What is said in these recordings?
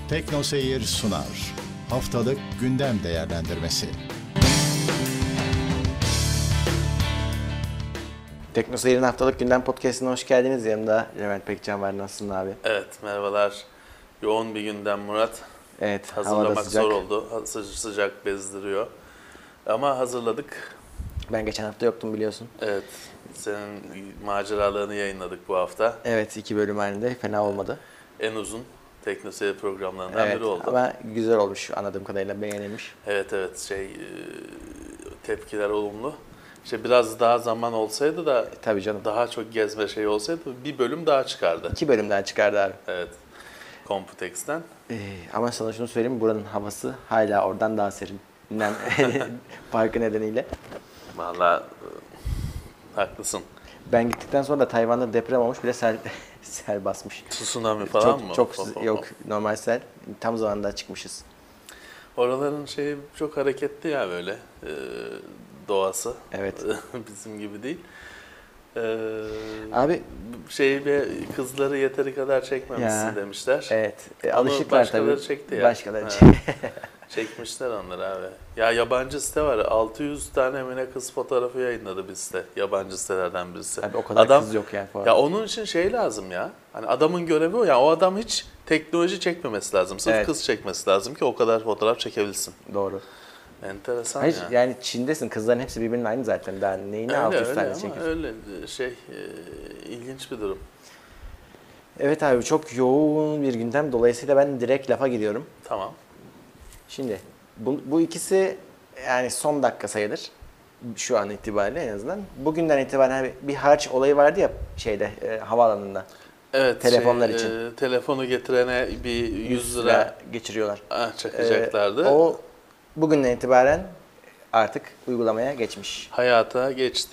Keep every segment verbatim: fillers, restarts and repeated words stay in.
Tekno Seyir sunar. Haftalık gündem değerlendirmesi. Tekno Seyir'in haftalık gündem podcast'ine hoş geldiniz. Yanımda Levent Pekcan var. Nasılsın abi? Evet, merhabalar. Yoğun bir gündem Murat. Evet, Hazırlamak zor oldu. Sıcak sıcak bezdiriyor. Ama hazırladık. Ben geçen hafta yoktum biliyorsun. Evet, senin maceralarını yayınladık bu hafta. Evet, iki bölüm halinde. Fena olmadı. En uzun Tekno Seyir programlarından evet, biri oldu. Ama güzel olmuş anladığım kadarıyla, beğenilmiş. Evet evet, şey tepkiler olumlu. İşte biraz daha zaman olsaydı da E, tabii canım. daha çok gezme şey olsaydı bir bölüm daha çıkardı. İki bölüm daha çıkardı abi. Evet, Computex'ten. Ee, ama sana şunu söyleyeyim, buranın havası hala oradan daha serin. Nem farkı nedeniyle. Vallahi e, haklısın. Ben gittikten sonra da Tayvan'da deprem olmuş, bir de sel, sel basmış. Tsunami falan çok, mı? Çok Hop, hop, yok, hop. normal sel. Tam zamanında çıkmışız. Oraların şeyi çok hareketli ya böyle e, doğası. Evet. Bizim gibi değil. E, Abi şey ve kızları yeteri kadar çekmemişsin Ya, demişler. Evet. E, Onu alışıklar başkaları tabii. çekti ya. Başkaları Ha. çekti. Çekmişler onları abi. Ya yabancı site var. altı yüz tane mi ne kız fotoğrafı yayınladı bir site. Yabancı sitelerden birisi. Abi o kadar Adam, kız yok yani bu arada. Ya onun için şey lazım ya. Hani adamın görevi o. Yani o adam hiç teknoloji çekmemesi lazım. Sırf Evet. kız çekmesi lazım ki o kadar fotoğraf çekebilsin. Doğru. Enteresan Hayır, ya. yani Çin'desin. Kızların hepsi birbirinin aynı zaten. Daha neyini Öyle altı yüz öyle tane ama çekiyorsun. öyle şey e, ilginç bir durum. Evet abi, çok yoğun bir gündem. Dolayısıyla ben direkt lafa giriyorum. Tamam. Şimdi bu, bu ikisi yani son dakika sayılır. Şu an itibariyle en azından. Bugünden itibaren hani bir harç olayı vardı ya şeyde e, havaalanında. Evet. Telefonlar şey, için. E, telefonu getirene bir yüz lira geçiriyorlar. ah, çakacaklardı. Ee, o bugünden itibaren artık uygulamaya geçmiş. Hayata geçti.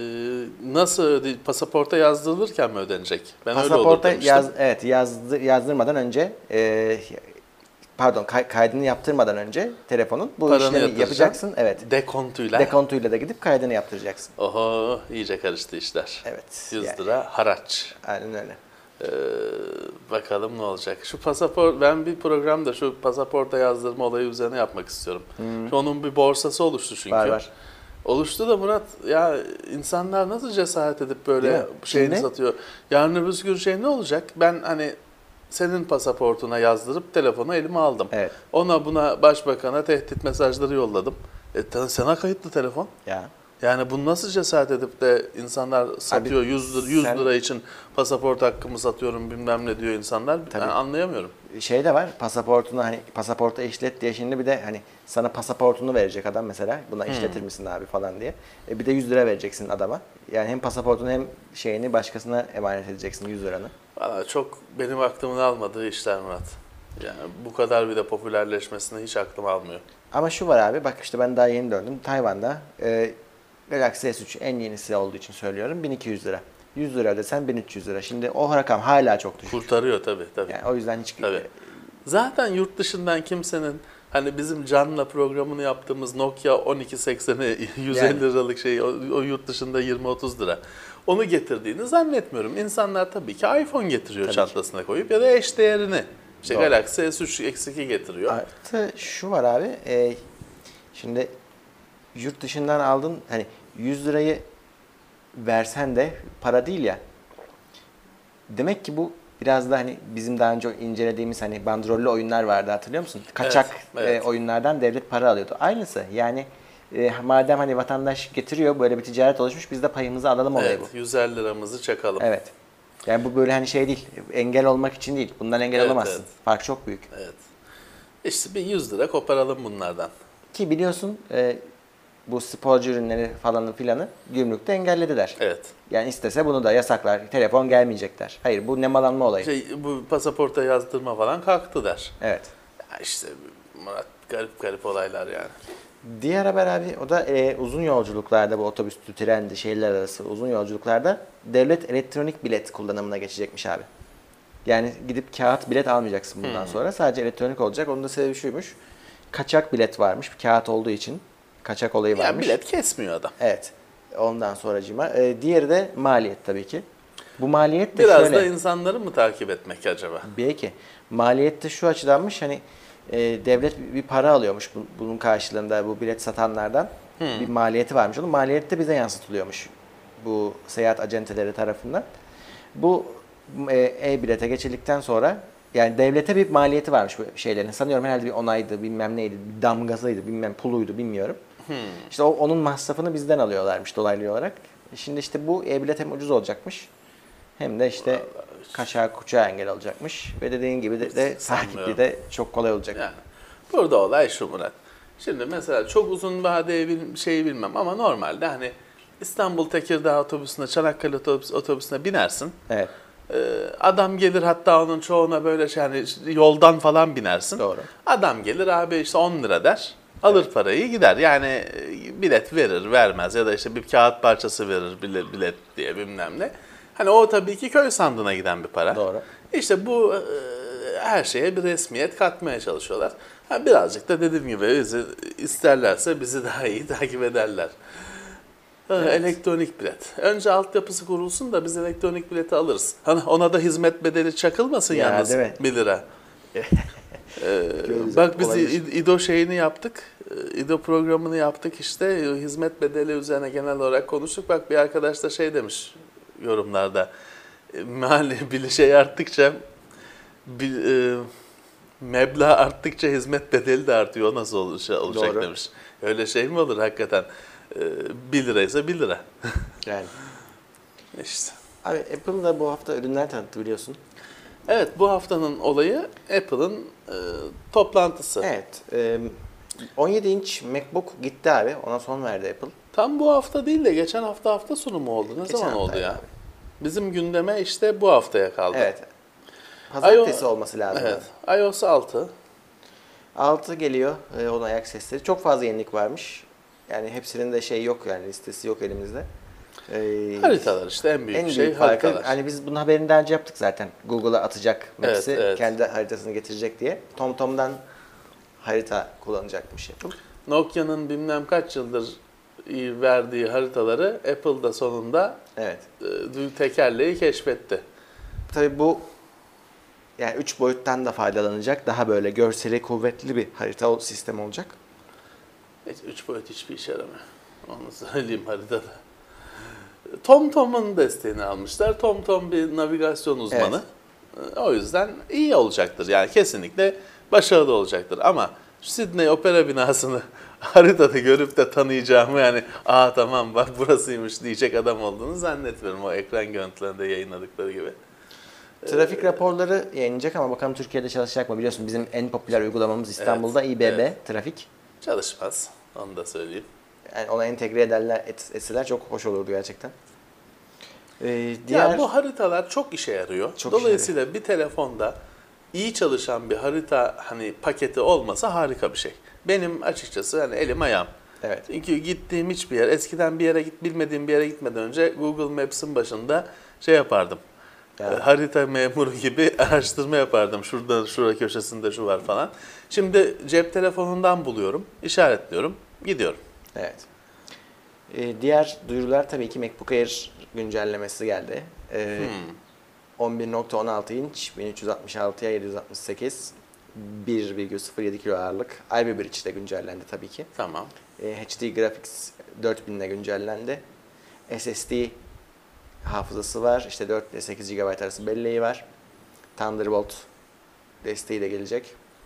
Ee, nasıl öde- pasaporta yazdırılırken mi ödenecek? Ben öyle olur Pasaporta demiştim. yaz, evet yazdı, yazdırmadan önce e, pardon kay- kaydını yaptırmadan önce telefonun bu Paranı işlemi yatıracaksın. yapacaksın. Evet. Dekontuyla. Dekontuyla da gidip kaydını yaptıracaksın. Oho, iyice karıştı işler. Evet. yüz yani, lira haraç. aynen öyle. Ee, bakalım ne olacak. Şu pasaport, ben bir programda şu pasaporta yazdırma olayı üzerine yapmak istiyorum. Şu onun bir borsası oluştu çünkü. Var var. Oluştu da Murat, ya insanlar nasıl cesaret edip Değil böyle mi? şeyini Şimdi- satıyor. Yarın öbür gün şey ne olacak? Ben hani senin pasaportuna yazdırıp telefonu elime aldım. Evet. Ona buna başbakana tehdit mesajları yolladım. E, ta- sana kayıtlı telefon. Ya. Yani bunu nasıl cesaret edip de insanlar satıyor yüz lira, yüz sen- lira için pasaport hakkımı satıyorum bilmem ne diyor insanlar. Tabii. Ben anlayamıyorum. Şey de var, pasaportunu hani pasaporta işlet diye, şimdi bir de hani sana pasaportunu verecek adam mesela, buna işletir misin abi falan diye. E bir de yüz lira vereceksin adama. Yani hem pasaportunu hem şeyini başkasına emanet edeceksin, yüz liranı. Valla çok benim aklımın almadığı işler Murat. Yani bu kadar bir de popülerleşmesini hiç aklım almıyor. Ama şu var abi, bak işte ben daha yeni döndüm. Tayvan'da e, Galaxy S üç en yenisi olduğu için söylüyorum, bin iki yüz lira. yüz lira ödesen bin üç yüz lira. Şimdi o rakam hala çok düşük. Kurtarıyor tabii tabii. Yani o yüzden hiç... Tabii. Zaten yurt dışından kimsenin hani bizim Can'la programını yaptığımız Nokia on iki sekseni yüz elli Yani. liralık şey o, o yurt dışında yirmi otuz lira. Onu getirdiğini zannetmiyorum. İnsanlar tabii ki iPhone getiriyor Tabii çantasına koyup ya da eş değerini. İşte Doğru. Galaxy S üç eksi iki getiriyor. Artı şu var abi, e, şimdi yurt dışından aldın, hani yüz lirayı versen de para değil ya. Demek ki bu biraz da hani bizim daha önce incelediğimiz hani bandrollü oyunlar vardı, hatırlıyor musun? Kaçak Evet, evet. e, oyunlardan devlet para alıyordu. Aynısı yani, e, madem hani vatandaş getiriyor, böyle bir ticaret oluşmuş, biz de payımızı alalım olayı Evet, bu. yüz elli liramızı çakalım. Evet. Yani bu böyle hani şey değil, engel olmak için değil. Bundan engel Evet, olamazsın. evet. Fark çok büyük. Evet. İşte bir yüz lira koparalım bunlardan. Ki biliyorsun e, bu sporcu ürünleri falanı filanı gümrükte engellediler. Evet. Yani istese bunu da yasaklar, telefon gelmeyecekler. Hayır, bu nemalanma olayı. Şey, bu pasaporta yazdırma falan kalktı der. Evet. Ya işte Murat, garip garip olaylar yani. Diğer haber abi, o da e, uzun yolculuklarda, bu otobüstü, trendi, şehirler arası uzun yolculuklarda devlet elektronik bilet kullanımına geçecekmiş abi. Yani gidip kağıt bilet almayacaksın bundan Hmm. sonra. Sadece elektronik olacak. Onun da sebebi şuymuş. Kaçak bilet varmış. Kağıt olduğu için. Kaçak olayı Ya varmış. bilet kesmiyor adam. Evet. Ondan sonracığıma. E, diğeri de maliyet tabii ki. Bu maliyet de Biraz şöyle. da insanları mı takip etmek acaba? Belki. Maliyet de şu açıdanmış, hani e, devlet bir para alıyormuş bu- bunun karşılığında bu bilet satanlardan. Hmm. Bir maliyeti varmış. Onun maliyeti de bize yansıtılıyormuş bu seyahat acenteleri tarafından. Bu e, e-bilete geçildikten sonra yani devlete bir maliyeti varmış bu şeylerin. Sanıyorum herhalde bir onaydı, bilmem neydi, bir damgasıydı, bilmem puluydu, bilmiyorum. Hmm. İşte o, onun masrafını bizden alıyorlarmış dolaylı olarak. Şimdi işte bu e-bilet hem ucuz olacakmış hem de işte kaçağı kuçağı engel olacakmış. Ve dediğin gibi de, de takibi de çok kolay olacak. Yani burada olay şu Murat. Şimdi mesela çok uzun vadeli bir şeyi bilmem ama normalde hani İstanbul Tekirdağ otobüsüne, Çanakkale otobüs, otobüsüne binersin. Evet. Ee, adam gelir, hatta onun çoğuna böyle şey hani yoldan falan binersin. Doğru. Adam gelir, abi işte on lira der. Alır evet. parayı gider. Yani e, bilet verir vermez ya da işte bir kağıt parçası verir bilet, bilet diye bilmem ne. Hani o tabii ki köy sandığına giden bir para. Doğru. İşte bu e, her şeye bir resmiyet katmaya çalışıyorlar. Ha, birazcık da dediğim gibi bizi isterlerse bizi daha iyi takip ederler. Evet. Elektronik bilet. Önce altyapısı kurulsun da biz elektronik bileti alırız. Hani ona da hizmet bedeli çakılmasın ya, yalnız bir lira. ee, bak biz İdo şeyini yaptık. İdo programını yaptık işte. Hizmet bedeli üzerine genel olarak konuştuk. Bak bir arkadaş da şey demiş yorumlarda. Mali bir şey arttıkça bir, e, meblağ arttıkça hizmet bedeli de artıyor. O nasıl olacak, olacak demiş. Öyle şey mi olur hakikaten? bir liraysa bir lira. Yani. İşte. Abi Apple da bu hafta ürünler tanıttı biliyorsun. Evet, bu haftanın olayı Apple'ın e, toplantısı. Evet. E, on yedi inç MacBook gitti abi. Ona son verdi Apple. Tam bu hafta değil de geçen hafta hafta sonu mu oldu? Ne geçen zaman oldu ya? Abi. Bizim gündeme işte bu haftaya kaldı. Evet. Pazartesi I O, olması lazım. Evet. i O S altı. altı geliyor. E, onun ayak sesleri. Çok fazla yenilik varmış. Yani hepsinin de şey yok yani listesi yok elimizde. Ee, haritalar işte en büyük en şey büyük haritalar. Farkı, hani biz bunun haberini daha önce yaptık zaten. Google'a atacak Maps'i, evet, evet. kendi haritasını getirecek diye. TomTom'dan harita kullanacakmış Apple. Nokia'nın bilmem kaç yıldır verdiği haritaları Apple da sonunda evet. e, tekerleği keşfetti. Tabii bu yani üç boyuttan da faydalanacak. Daha böyle görseli kuvvetli bir harita sistemi olacak. Hiç, üç boyut hiçbir işe yaramıyor. Onu söyleyeyim haritada. TomTom'un desteğini almışlar. TomTom bir navigasyon uzmanı. Evet. O yüzden iyi olacaktır. Yani kesinlikle başarılı olacaktır. Ama Sydney Opera binasını haritada görüp de tanıyacağımı yani aa tamam bak burasıymış diyecek adam olduğunu zannetmiyorum. O ekran görüntülerinde yayınladıkları gibi. Trafik raporları yayınlayacak ama bakalım Türkiye'de çalışacak mı? Biliyorsun bizim en popüler uygulamamız İstanbul'da evet, İ B B evet. Trafik. Çalışmaz. Onu da söyleyeyim. Yani ona entegre ederler, et, etseler çok hoş olurdu gerçekten. Ee, diğer... Ya bu haritalar çok işe yarıyor. Çok Dolayısıyla işe yarıyor. Bir telefonda iyi çalışan bir harita hani paketi olmasa harika bir şey. Benim açıkçası hani elim ayağım. Evet. Çünkü gittiğim hiçbir yer, eskiden bir yere git bilmediğim bir yere gitmeden önce Google Maps'in başında şey yapardım. Yani. Harita memuru gibi araştırma yapardım. Şurada, şurada köşesinde şu var falan. Şimdi cep telefonundan buluyorum, işaretliyorum, gidiyorum. Evet. Ee, diğer duyurular tabii ki MacBook Air güncellemesi geldi. Ee, hmm. on bir nokta on altı inç, bin üç yüz altmış altıya yedi yüz altmış sekiz, bir virgül sıfır yedi kilo ağırlık. Ivy Bridge ile güncellendi tabii ki. Tamam. Ee, H D Graphics dört bin ile güncellendi. S S D hafızası var. İşte dört ile sekiz gigabayt arası belleği var. Thunderbolt desteği de gelecek.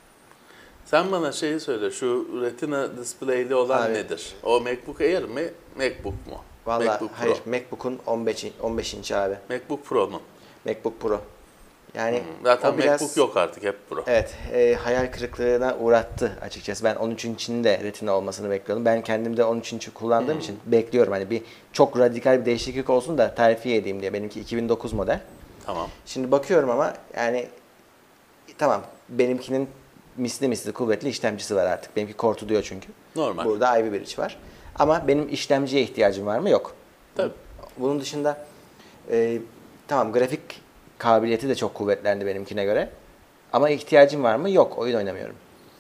Sen bana şeyi söyle, şu Retina display'li olan abi, nedir? O MacBook Air mi, MacBook mu? Vallahi MacBook hayır, MacBook'un on beş inç abi. MacBook Pro'nun. MacBook Pro. Yani hmm, zaten biraz, MacBook yok artık, hep Pro. Evet, e, hayal kırıklığına uğrattı açıkçası. Ben on üç inç'in de Retina olmasını bekliyordum. Ben kendim de on üç inç'i kullandığım hmm. için bekliyorum. Hani bir çok radikal bir değişiklik olsun da terfi edeyim diye. Benimki iki bin dokuz model. Tamam. Şimdi bakıyorum ama yani tamam benimkinin misli misli kuvvetli işlemcisi var artık. Benimki kortu diyor çünkü. Normal. Burada Ivy Bridge var. Ama benim işlemciye ihtiyacım var mı? Yok. Tabii. Bunun dışında e, tamam grafik kabiliyeti de çok kuvvetlendi benimkine göre. Ama ihtiyacım var mı? Yok. Oyun oynamıyorum.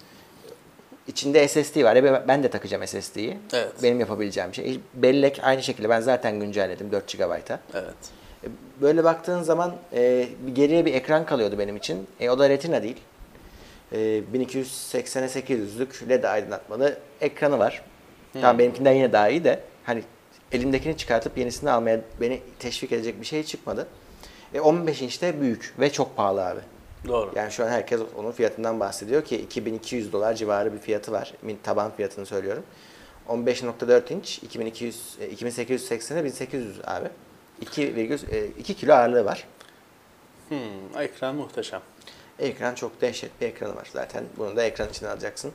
İçinde S S D var. E ben de takacağım S S D'yi. Evet. Benim yapabileceğim şey. Bellek aynı şekilde. Ben zaten güncelledim dört gigabayta. Evet. E, Böyle baktığın zaman e, bir geriye bir ekran kalıyordu benim için. E, o da Retina değil. E, bin iki yüz seksene sekiz yüzlük L E D aydınlatmalı ekranı var. Hmm. Tamam benimkinden yine daha iyi de hani elimdekini çıkartıp yenisini almaya beni teşvik edecek bir şey çıkmadı. E, on beş inçte büyük ve çok pahalı abi. Doğru. Yani şu an herkes onun fiyatından bahsediyor ki iki bin iki yüz dolar civarı bir fiyatı var. Taban fiyatını söylüyorum. on beş nokta dört inç iki bin iki yüz iki bin sekiz yüz seksene bin sekiz yüz abi. iki virgül iki kilo ağırlığı var. Hmm, ekran muhteşem. Ekran çok dehşet bir ekranı var zaten. Bunu da ekran içine alacaksın.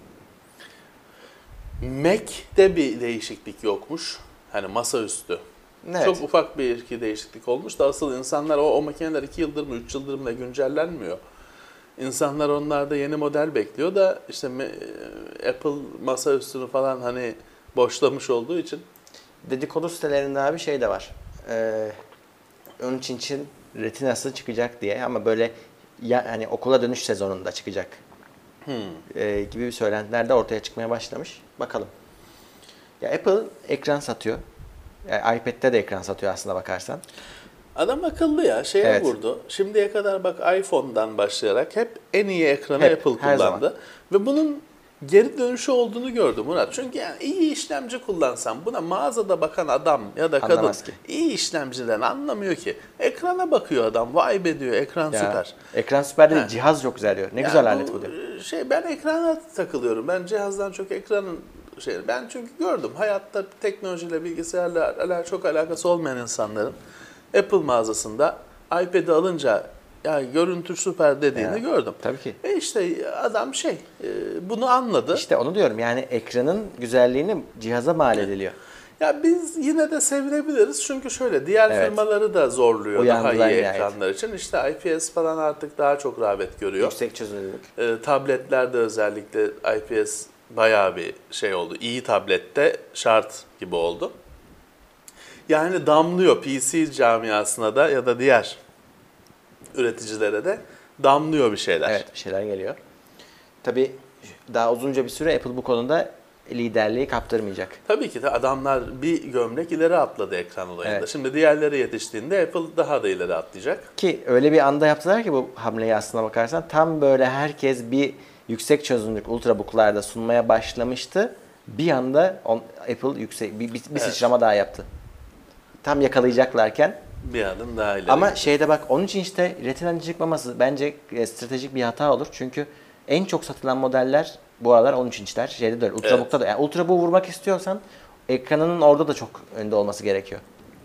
Mac'te bir değişiklik yokmuş. Hani masaüstü. Evet. Çok ufak bir iki değişiklik olmuş da asıl insanlar o, o makineler iki yıldır mı üç yıldır mı da güncellenmiyor. İnsanlar onlarda yeni model bekliyor da işte Apple masaüstünü falan hani boşlamış olduğu için. Dedikodu sitelerinde abi şey de var. Ee, on üç inç'in retinası çıkacak diye ama böyle ya, hani okula dönüş sezonunda çıkacak. Hmm. Ee, gibi bir söylentiler de ortaya çıkmaya başlamış. Bakalım. Ya Apple ekran satıyor. Yani iPad'de de ekran satıyor aslında bakarsan. Adam akıllı ya şeye Evet. vurdu. Şimdiye kadar bak iPhone'dan başlayarak hep en iyi ekranı Hep, Apple her kullandı. zaman. Ve bunun geri dönüşü olduğunu gördüm Murat. Çünkü yani iyi işlemci kullansam buna mağazada bakan adam ya da kadın Anlamaz ki. iyi işlemciden anlamıyor ki. Ekrana bakıyor adam. Vay be diyor ekran Ya, süper. Ekran süper değil, He. cihaz çok güzel diyor. Ne Yani güzel alet bu diyor. Şey ben ekrana takılıyorum. Ben cihazdan çok ekranın şey. Ben çünkü gördüm hayatta teknolojiyle bilgisayarla ala- çok alakası olmayan insanların Apple mağazasında iPad'i alınca ya görüntü süper dediğini Ya, gördüm. tabii ki. E işte adam şey e, bunu anladı. İşte onu diyorum yani ekranın güzelliğini cihaza mal ediliyor. Ya biz yine de sevinebiliriz çünkü şöyle diğer Evet. firmaları da zorluyor Uyandılar daha iyi nihayet. ekranlar için. İşte I P S falan artık daha çok rağbet görüyor. Yüksek çözünürlük. E, tabletlerde özellikle I P S bayağı bir şey oldu. İyi tablette şart gibi oldu. Yani damlıyor P C camiasına da ya da diğer üreticilere de damlıyor bir şeyler. Evet, bir şeyler geliyor. Tabii daha uzunca bir süre Apple bu konuda liderliği kaptırmayacak. Tabii ki de adamlar bir gömlek ileri atladı ekran olayında. Evet. Şimdi diğerleri yetiştiğinde Apple daha da ileri atlayacak. Ki öyle bir anda yaptılar ki bu hamleyi aslına bakarsan tam böyle herkes bir yüksek çözünürlük ultrabook'larda sunmaya başlamıştı. Bir anda on, Apple yüksek bir, bir, bir Evet. sıçrama daha yaptı. Tam yakalayacaklarken. Bir adım daha ileri. Ama şeyde bak on üç inçte Retina'nın çıkmaması bence e, stratejik bir hata olur. Çünkü en çok satılan modeller bu aralar on üç inçler. Şeyde de öyle. Ultrabook'ta da. Yani Ultrabook vurmak istiyorsan ekranının orada da çok önde olması gerekiyor.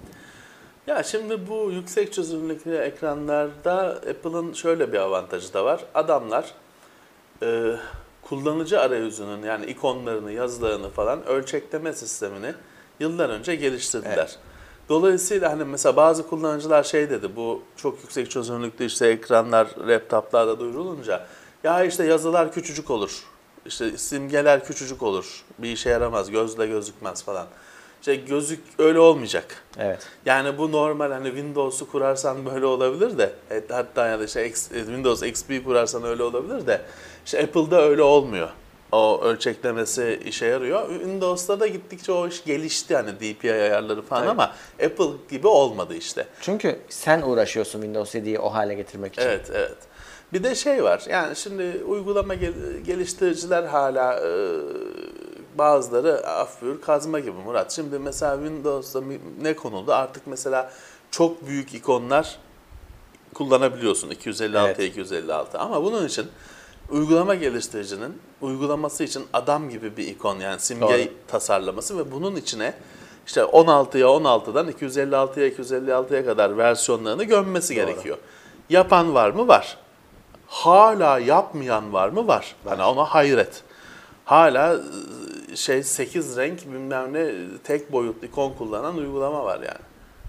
Ya şimdi bu yüksek çözünürlüklü ekranlarda Apple'ın şöyle bir avantajı da var. Adamlar e, kullanıcı arayüzünün yani ikonlarını, yazılarını falan ölçekleme sistemini yıllar önce geliştirdiler. Evet. Dolayısıyla hani mesela bazı kullanıcılar şey dedi, bu çok yüksek çözünürlüklü işte ekranlar laptoplarda duyurulunca ya işte yazılar küçücük olur, işte simgeler küçücük olur, bir işe yaramaz, gözle gözükmez falan. İşte gözük öyle olmayacak. Evet. Yani bu normal hani Windows'u kurarsan böyle olabilir de hatta ya da işte X- Windows X P kurarsan öyle olabilir de işte Apple'da öyle olmuyor. O ölçeklemesi işe yarıyor. Windows'ta da gittikçe o iş gelişti hani D P I ayarları falan Tabii. ama Apple gibi olmadı işte. Çünkü sen uğraşıyorsun Windows yediyi o hale getirmek için. Evet, evet. Bir de şey var. Yani şimdi uygulama gel- geliştiriciler hala e, bazıları af buyur kazma gibi Murat. Şimdi mesela Windows'ta ne konuldu? Artık mesela çok büyük ikonlar kullanabiliyorsun iki yüz elli altıya Evet. iki yüz elli altı ama bunun için uygulama geliştiricinin uygulaması için adam gibi bir ikon yani simge Doğru. tasarlaması ve bunun içine işte on altıya on altıdan iki yüz elli altıya iki yüz elli altıya kadar versiyonlarını gömmesi Doğru. gerekiyor. Yapan var mı? Var. Hala yapmayan var mı? Var. Var. Hani ona hayret. Hala şey sekiz renk bilmem ne tek boyutlu ikon kullanan uygulama var yani.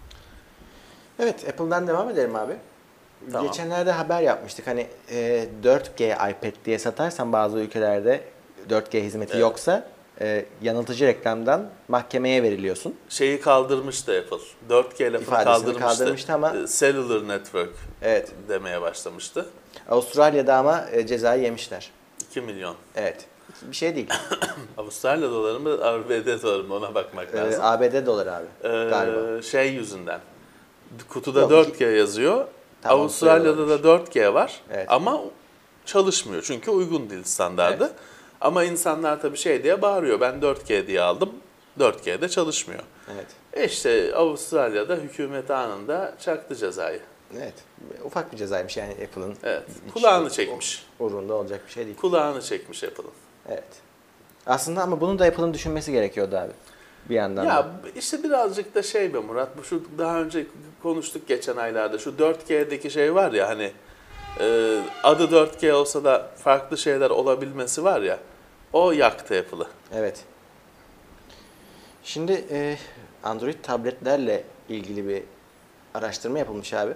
Evet, Apple'dan devam edelim abi. Tamam. Geçenlerde haber yapmıştık. Hani e, dört G iPad diye satarsan bazı ülkelerde dört G hizmeti Evet. yoksa e, yanıltıcı reklamdan mahkemeye veriliyorsun. Şeyi kaldırmıştı Apple. dört G lafını İfadesini kaldırmıştı. kaldırmıştı ama- E, Cellular Network Evet. demeye başlamıştı. Avustralya'da ama e, cezayı yemişler. iki milyon. Evet. Bir şey değil. Avustralya doları mı, A B D doları mı ona bakmak e, lazım. A B D doları abi Ee, galiba. şey yüzünden. kutuda Yok, dört G yazıyor. Tamam, Avustralya'da da söylüyorlarmış. dört G var Evet. ama çalışmıyor çünkü uygun değil standardı. Evet. Ama insanlar tabii şey diye bağırıyor, ben dört G diye aldım, dört G'de çalışmıyor. Evet. E işte Avustralya'da hükümet anında çaktı cezayı. Evet. Ufak bir cezaymış yani Apple'ın. Evet, hiç kulağını çekmiş. Umurunda olacak bir şey değil. Kulağını çekmiş Apple'ın. Evet. Aslında ama bunu da Apple'ın düşünmesi gerekiyordu abi. Bir yandan Ya da. işte birazcık da şey be Murat, bu şu daha önce konuştuk geçen aylarda, şu dört G'deki şey var ya hani e, adı dört G olsa da farklı şeyler olabilmesi var ya, o yaktı Apple'ı. Evet. Şimdi e, Android tabletlerle ilgili bir araştırma yapılmış abi.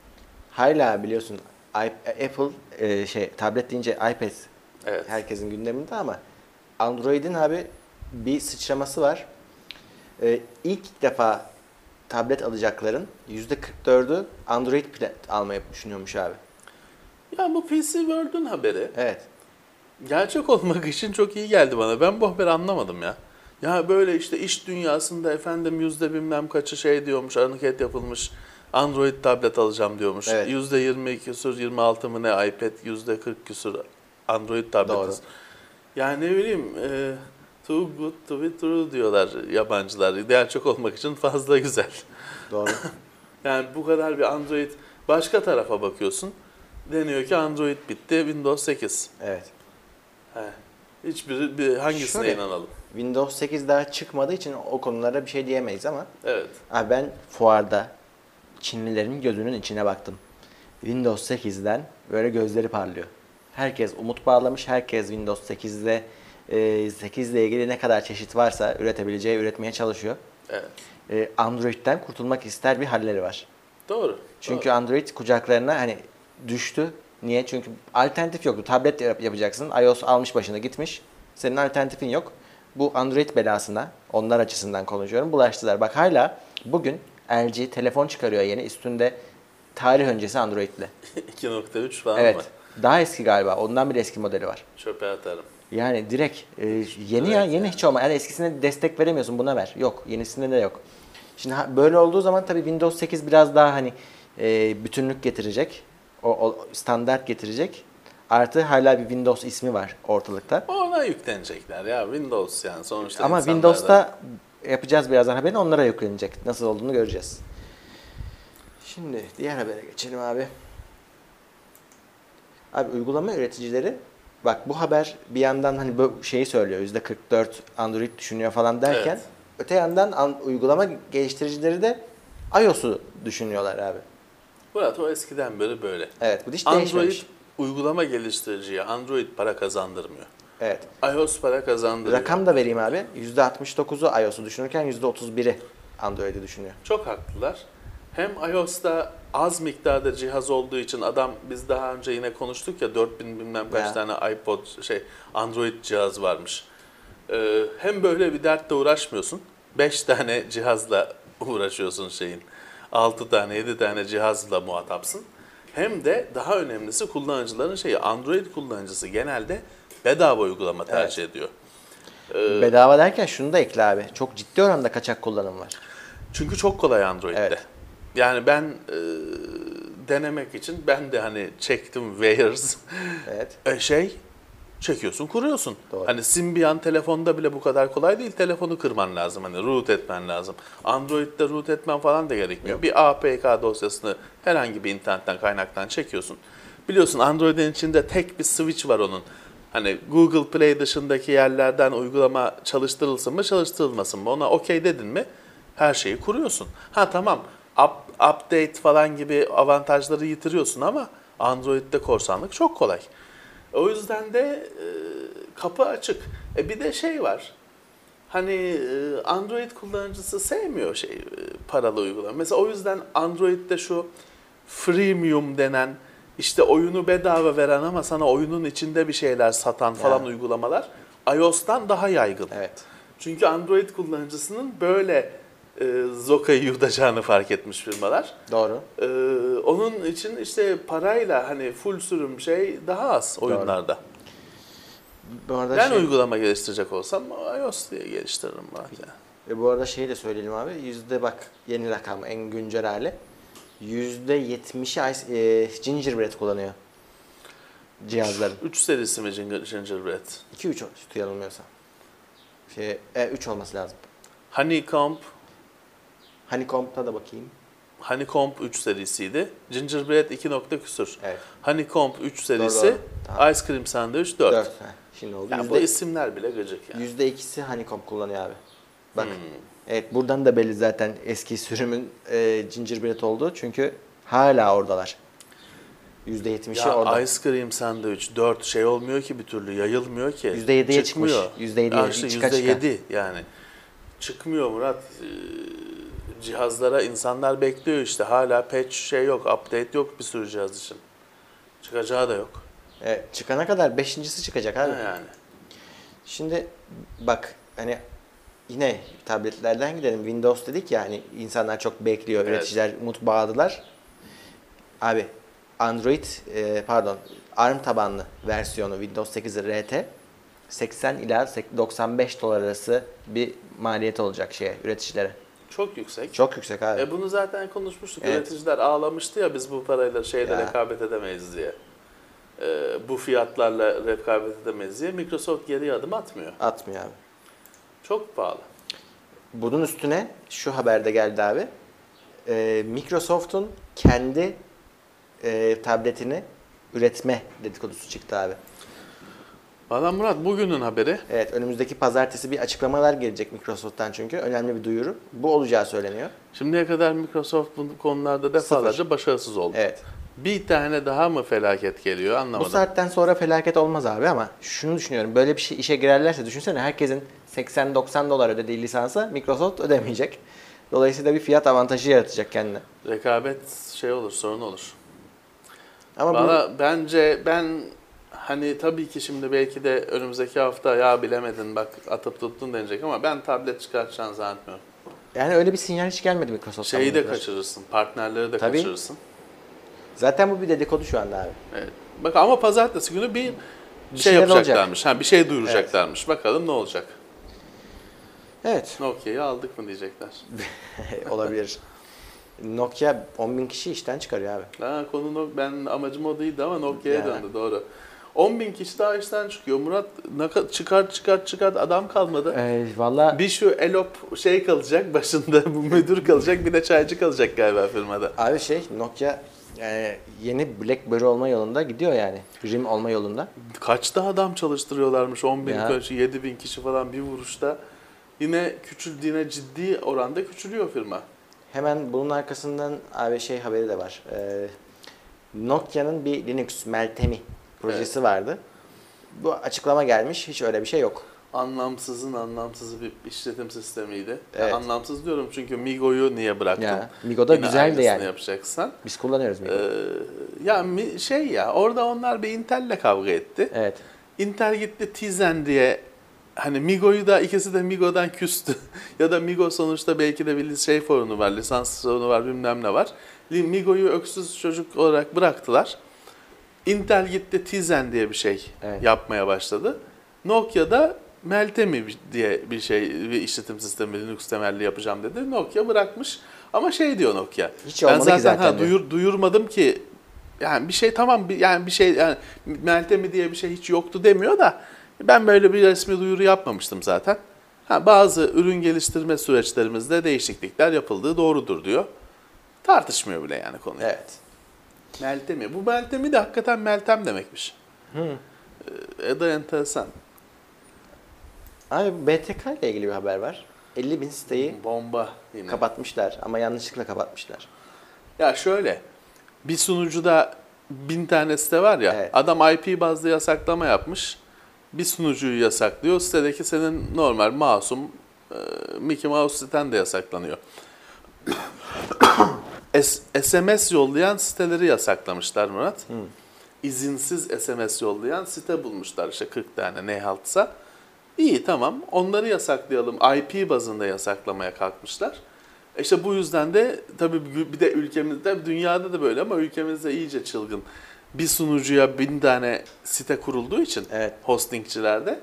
Hala biliyorsun i- Apple e, şey tablet deyince iPad Evet. herkesin gündeminde ama Android'in abi bir sıçraması var. E, ilk defa tablet alacakların yüzde kırk dördü Android plat almayı düşünüyormuş abi. Ya bu P C World'un haberi Evet. gerçek olmak için çok iyi geldi bana. Ben bu haberi anlamadım ya. Ya böyle işte iş dünyasında efendim yüzde bilmem kaçı şey diyormuş, anket yapılmış. Android tablet alacağım diyormuş. Evet. Yüzde yirmi iki küsur, yirmi altı mı ne iPad, yüzde kırk küsur Android tablet. Doğru. Yani ne bileyim, e, too good to be true diyorlar yabancılar. Gerçek olmak için fazla güzel. Doğru. Yani bu kadar bir Android, başka tarafa bakıyorsun. Deniyor ki Android bitti, Windows sekiz. Evet. He. Hiçbiri, bir, hangisine Şöyle, inanalım? Windows sekiz daha çıkmadığı için o konulara bir şey diyemeyiz ama Evet. abi ben fuarda Çinlilerin gözünün içine baktım. Windows sekizden böyle gözleri parlıyor. Herkes umut bağlamış. Herkes Windows sekizde e, sekiz ile ilgili ne kadar çeşit varsa üretebileceği üretmeye çalışıyor. Evet. E, Android'den kurtulmak ister bir halleri var. Doğru. Çünkü doğru. Android kucaklarına hani düştü. Niye? Çünkü alternatif yoktu. Tablet yap- yapacaksın. iOS almış başına gitmiş. Senin alternatifin yok. Bu Android belasına, onlar açısından konuşuyorum, bulaştılar. Bak hala bugün L G telefon çıkarıyor yeni. Üstünde tarih öncesi Android'le. iki nokta üç falan Evet. mı? Daha eski galiba. Ondan bile eski modeli var. Çöpe atarım. Yani direkt e, yeni Evet ya yeni yani. hiç olma. Yani eskisine destek veremiyorsun, buna ver. Yok. Yenisinde de yok. Şimdi ha- böyle olduğu zaman tabii Windows sekiz biraz daha hani e, bütünlük getirecek. O, o standart getirecek. Artı hala bir Windows ismi var ortalıkta. Ona yüklenecekler ya, Windows yani sonuçta. Ama insanlar da- Windows'ta yapacağız birazdan haberini, onlara yüklenecek. Nasıl olduğunu göreceğiz. Şimdi diğer habere geçelim abi. Abi uygulama üreticileri, bak bu haber bir yandan hani bu şeyi söylüyor, yüzde kırk dört Android düşünüyor falan derken Evet. öte yandan an- uygulama geliştiricileri de iOS'u düşünüyorlar abi. Murat, o eskiden beri böyle. Evet, bu hiç Android değişmemiş. uygulama geliştiriciye Android para kazandırmıyor. Evet. iOS para kazandırıyor. Rakam da vereyim abi. yüzde altmış dokuzu iOS'u düşünürken yüzde otuz biri Android'i düşünüyor. Çok haklılar. Hem iOS'ta az miktarda cihaz olduğu için adam, biz daha önce yine konuştuk ya, dört bin bilmem kaç Ya. tane iPod şey Android cihaz varmış. Ee, hem böyle bir dertle uğraşmıyorsun. beş tane cihazla uğraşıyorsun şeyin. altı tane yedi tane cihazla muhatapsın. Hem de daha önemlisi, kullanıcıların şeyi, Android kullanıcısı genelde bedava uygulama tercih ediyor. Ee, Bedava derken şunu da ekle abi. Çok ciddi oranda kaçak kullanım var. Çünkü çok kolay Android'de. Evet. Yani ben e, denemek için ben de hani çektim Wares. Evet. E, şey çekiyorsun, kuruyorsun. Doğru. Hani Symbian telefonda bile bu kadar kolay değil. Telefonu kırman lazım. Hani root etmen lazım. Android'de root etmen falan da gerekmiyor. Yok. Bir A P K dosyasını herhangi bir internetten, kaynaktan çekiyorsun. Biliyorsun Android'in içinde tek bir switch var onun. Hani Google Play dışındaki yerlerden uygulama çalıştırılsın mı, çalıştırılmasın mı? Ona okey dedin mi her şeyi kuruyorsun. Ha tamam, up, update falan gibi avantajları yitiriyorsun ama Android'de korsanlık çok kolay. O yüzden de e, kapı açık. E bir de şey var. Hani e, Android kullanıcısı sevmiyor şey e, paralı uygulama. Mesela o yüzden Android'de şu freemium denen, işte oyunu bedava veren ama sana oyunun içinde bir şeyler satan falan Ya. uygulamalar iOS'tan daha yaygın. Evet. Çünkü Android kullanıcısının böyle e, zokayı yutacağını fark etmiş firmalar. Doğru. Ee, onun için işte parayla hani full sürüm şey daha az oyunlarda. Bu arada Ben şey, uygulama geliştirecek olsam iOS diye geliştiririm belki. e, bu arada şeyi de söyleyelim abi. Yüzde bak yeni rakam en güncel hali. yüzde yetmişi e, Gingerbread kullanıyor cihazların. üç serisi mi Ginger- Gingerbread? iki üç sütü yanılmıyorsa. Şey, e, üç olması lazım. Honeycomb, Honeycomb'da da bakayım. Honeycomb üç serisiydi. Gingerbread iki nokta küsur. Evet. Honeycomb üç serisi. doğru. Tamam. Ice Cream Sandwich dört. dört. Şimdi oldu. Yani bu isimler bile gıcık yani. yüzde ikisi Honeycomb kullanıyor abi. Bak. Hmm. Evet, buradan da belli zaten eski sürümün e, Gingerbread olduğu. Çünkü hala oradalar. yüzde yetmişi Ya orada. Ice Cream Sandwich dört şey olmuyor ki bir türlü, yayılmıyor ki. yüzde yediye Çıkmıyor. çıkmış. yüzde yediye Ya işte çıka yüzde çıka. yedi yani. Çıkmıyor Murat. Ee, Cihazlara insanlar bekliyor işte. Hala patch şey yok, update yok bir sürü cihaz için. Çıkacağı da yok. Evet, çıkana kadar beşincisi çıkacak abi. Ha yani. Şimdi bak hani yine tabletlerden gidelim. Windows dedik ya hani insanlar çok bekliyor. Evet. Üreticiler umut bağladılar. Abi Android e, pardon ARM tabanlı versiyonu Windows sekiz R T seksen ila doksan beş dolar arası bir maliyet olacak şeye üreticilere. Çok yüksek. Çok yüksek abi. E bunu zaten konuşmuştuk. Evet. Üreticiler ağlamıştı ya biz bu parayla şeyle Ya. rekabet edemeyiz diye. E, bu fiyatlarla rekabet edemeyiz diye. Microsoft geriye adım atmıyor. Atmıyor abi. Çok pahalı. Bunun üstüne şu haber de geldi abi. Ee, Microsoft'un kendi e, tabletini üretme dedikodusu çıktı abi. Valla Murat bugünün haberi. Evet, önümüzdeki pazartesi bir açıklamalar gelecek Microsoft'tan çünkü. Önemli bir duyuru. Bu olacağı söyleniyor. Şimdiye kadar Microsoft bu konularda defalarca Sıfır. başarısız oldu. Evet. Bir tane daha mı felaket geliyor anlamadım. Bu saatten sonra felaket olmaz abi ama şunu düşünüyorum. Böyle bir şey işe girerlerse düşünsene herkesin seksen doksan dolar ödediği lisansa Microsoft ödemeyecek. Dolayısıyla bir fiyat avantajı yaratacak kendine. Rekabet şey olur, sorun olur. Ama bu Valla bence ben hani tabii ki şimdi belki de önümüzdeki hafta ya bilemedin bak atıp tuttun denecek ama ben tablet çıkartacağını zannetmiyorum. yani öyle bir sinyal hiç gelmedi Microsoft'tan. Şeyi de bugüne kadar. kaçırırsın, partnerleri de Tabii. kaçırırsın. Zaten bu bir dedikodu şu anda abi. Evet. Bak ama pazartesi günü bir, Bir şey şeyler yapacaklarmış. Ha bir şey duyuracaklarmış. Bakalım ne olacak. Evet. Nokia'yı aldık mı diyecekler. Olabilir. Nokia on bin kişi işten çıkarıyor abi. Ha konu no- ben amacım o değildi ama Nokia'ya Ya. döndü doğru. on bin kişi daha işten çıkıyor. Murat ne kadar çıkart çıkart çıkart adam kalmadı. Ee, Valla Bir şu Elop şey kalacak başında bu müdür kalacak bir de çaycı kalacak galiba firmada. abi şey Nokia yani yeni BlackBerry olma yolunda gidiyor yani. R I M olma yolunda. Kaçta adam çalıştırıyorlarmış on bin Ya. kişi yedi bin kişi falan bir vuruşta. Yine küçüldü yine ciddi oranda küçülüyor firma. Hemen bunun arkasından abi şey haberi de var. Ee, Nokia'nın bir Linux Meltemi projesi vardı. Bu açıklama gelmiş. Hiç öyle bir şey yok. Anlamsızın anlamsızı bir işletim sistemiydi. Yani Evet. anlamsız diyorum çünkü Migo'yu niye bıraktın? Ya, Migo da Yine güzeldi aynısını yani. yapacaksan. Biz kullanıyoruz Migo. Ee, ya mi- şey ya orada onlar bir Intel'le kavga etti. Evet. Intel gitti Tizen diye hani Migo'yu da ikisi de Migo'dan küstü. Ya da Migo sonuçta belki de bir şey sorunu var, lisans sorunu var, bilmem ne var. Migo'yu öksüz çocuk olarak bıraktılar. Intel gitti Tizen diye bir şey Evet. yapmaya başladı. Nokia'da Meltemi diye bir şey, bir işletim sistemi Linux temelli yapacağım dedi. Nokia bırakmış. Ama şey diyor Nokia. Hiç ben olmadı zaten, ki zaten ha, diyor. duyur, duyurmadım ki yani bir şey tamam bir- yani bir şey yani Meltemi diye bir şey hiç yoktu demiyor da ben böyle bir resmi duyuru yapmamıştım zaten. Ha, bazı ürün geliştirme süreçlerimizde değişiklikler yapıldığı doğrudur diyor. Tartışmıyor bile yani konuyu. Evet. Meltemi. Bu Meltemi de hakikaten Meltem demekmiş. Hı. E da enteresan. Abi B T K ile ilgili bir haber var. elli bin siteyi Bomba yine. kapatmışlar ama yanlışlıkla kapatmışlar. Ya şöyle, bir sunucuda bin tane site var ya, Evet. adam I P bazlı yasaklama yapmış. Bir sunucuyu yasaklıyor, sitedeki senin normal masum e, Mickey Mouse siten de yasaklanıyor. S- SMS yollayan siteleri yasaklamışlar Murat. Hı. İzinsiz S M S yollayan site bulmuşlar işte kırk tane ne haltsa. İyi tamam onları yasaklayalım. I P bazında yasaklamaya kalkmışlar. İşte bu yüzden de tabii bir de ülkemizde, dünyada da böyle ama ülkemizde iyice çılgın. Bir sunucuya bin tane site kurulduğu için Evet. hostingçilerde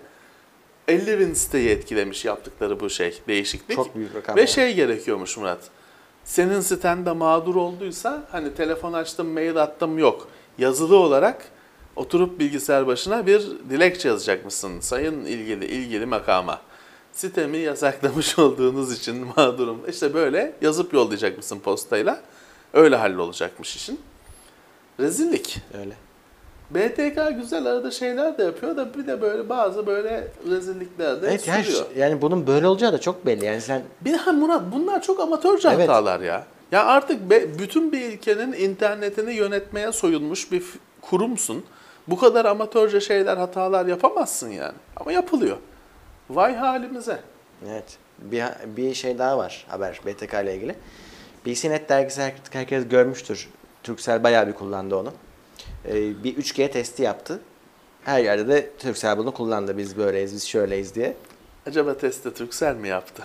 elli bin siteyi etkilemiş yaptıkları bu şey değişiklik. Çok büyük rakam. Ve yani. şey gerekiyormuş Murat. Senin sitende mağdur olduysa hani telefon açtım, mail attım yok. Yazılı olarak oturup bilgisayar başına bir dilekçe yazacakmışsın. Sayın ilgili ilgili makama. Sitemi yasaklamış olduğunuz için mağdurum. İşte böyle yazıp yollayacakmışsın postayla. Öyle hallolacakmış işin. Rezillik. Öyle. B T K güzel arada şeyler de yapıyor da bir de böyle bazı böyle rezillikler de Evet, yani, sürüyor. yani bunun böyle olacağı da çok belli. Yani sen Bir daha Murat bunlar çok amatörce Evet. hatalar ya. Ya artık be, bütün bir ülkenin internetini yönetmeye soyulmuş bir f- kurumsun. Bu kadar amatörce şeyler, hatalar yapamazsın yani. Ama yapılıyor. Vay halimize. evet, bir bir şey daha var haber B T K ile ilgili. B C Net dergisi her- herkes görmüştür. Turkcell bayağı bir kullandı onu. Ee, bir üç G testi yaptı. Her yerde de Turkcell bunu kullandı. Biz böyleyiz, biz şöyleyiz diye. Acaba testi Turkcell mi yaptı?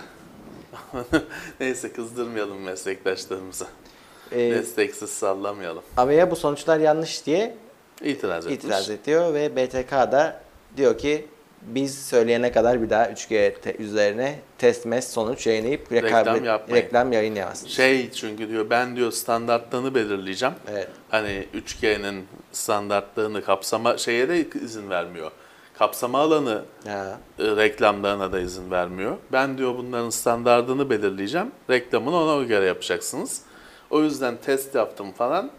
Neyse kızdırmayalım meslektaşlarımızı. Ee, Desteksiz sallamayalım. Avea bu sonuçlar yanlış diye İtiraz etmiş. itiraz ediyor ve B T K da diyor ki biz söyleyene kadar bir daha üç G te- üzerine test mes sonuç yayınlayıp Reklam rekabet, yapmayın. reklam yayınlayamazsınız. Şey çünkü diyor ben diyor standartlarını belirleyeceğim. Evet. Hani üç G'nin standartlarını kapsama şeye de izin vermiyor. Kapsama alanı Ya. e, reklamlarına da izin vermiyor. Ben diyor bunların standardını belirleyeceğim. Reklamını ona göre yapacaksınız. O yüzden test yaptım falan.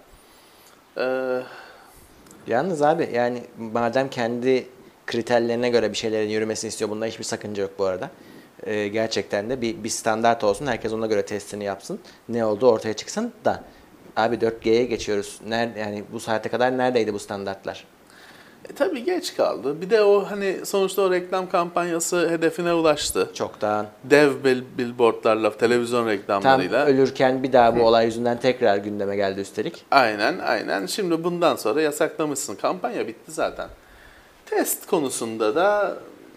Ee, Yalnız abi yani madem kendi kriterlerine göre bir şeylerin yürümesini istiyor, bunda hiçbir sakınca yok bu arada. Ee, gerçekten de bir, bir standart olsun, herkes ona göre testini yapsın. Ne olduğu ortaya çıksın da. Abi dört G'ye geçiyoruz. Nerede, yani bu saate kadar neredeydi bu standartlar? e, tabii geç kaldı. Bir de o hani sonuçta o reklam kampanyası hedefine ulaştı. Çoktan. Dev bil, billboardlarla, televizyon Tam reklamlarıyla. ölürken bir daha bu olay yüzünden tekrar gündeme geldi üstelik. Aynen aynen. Şimdi bundan sonra yasaklamışsın. Kampanya bitti zaten. Test konusunda da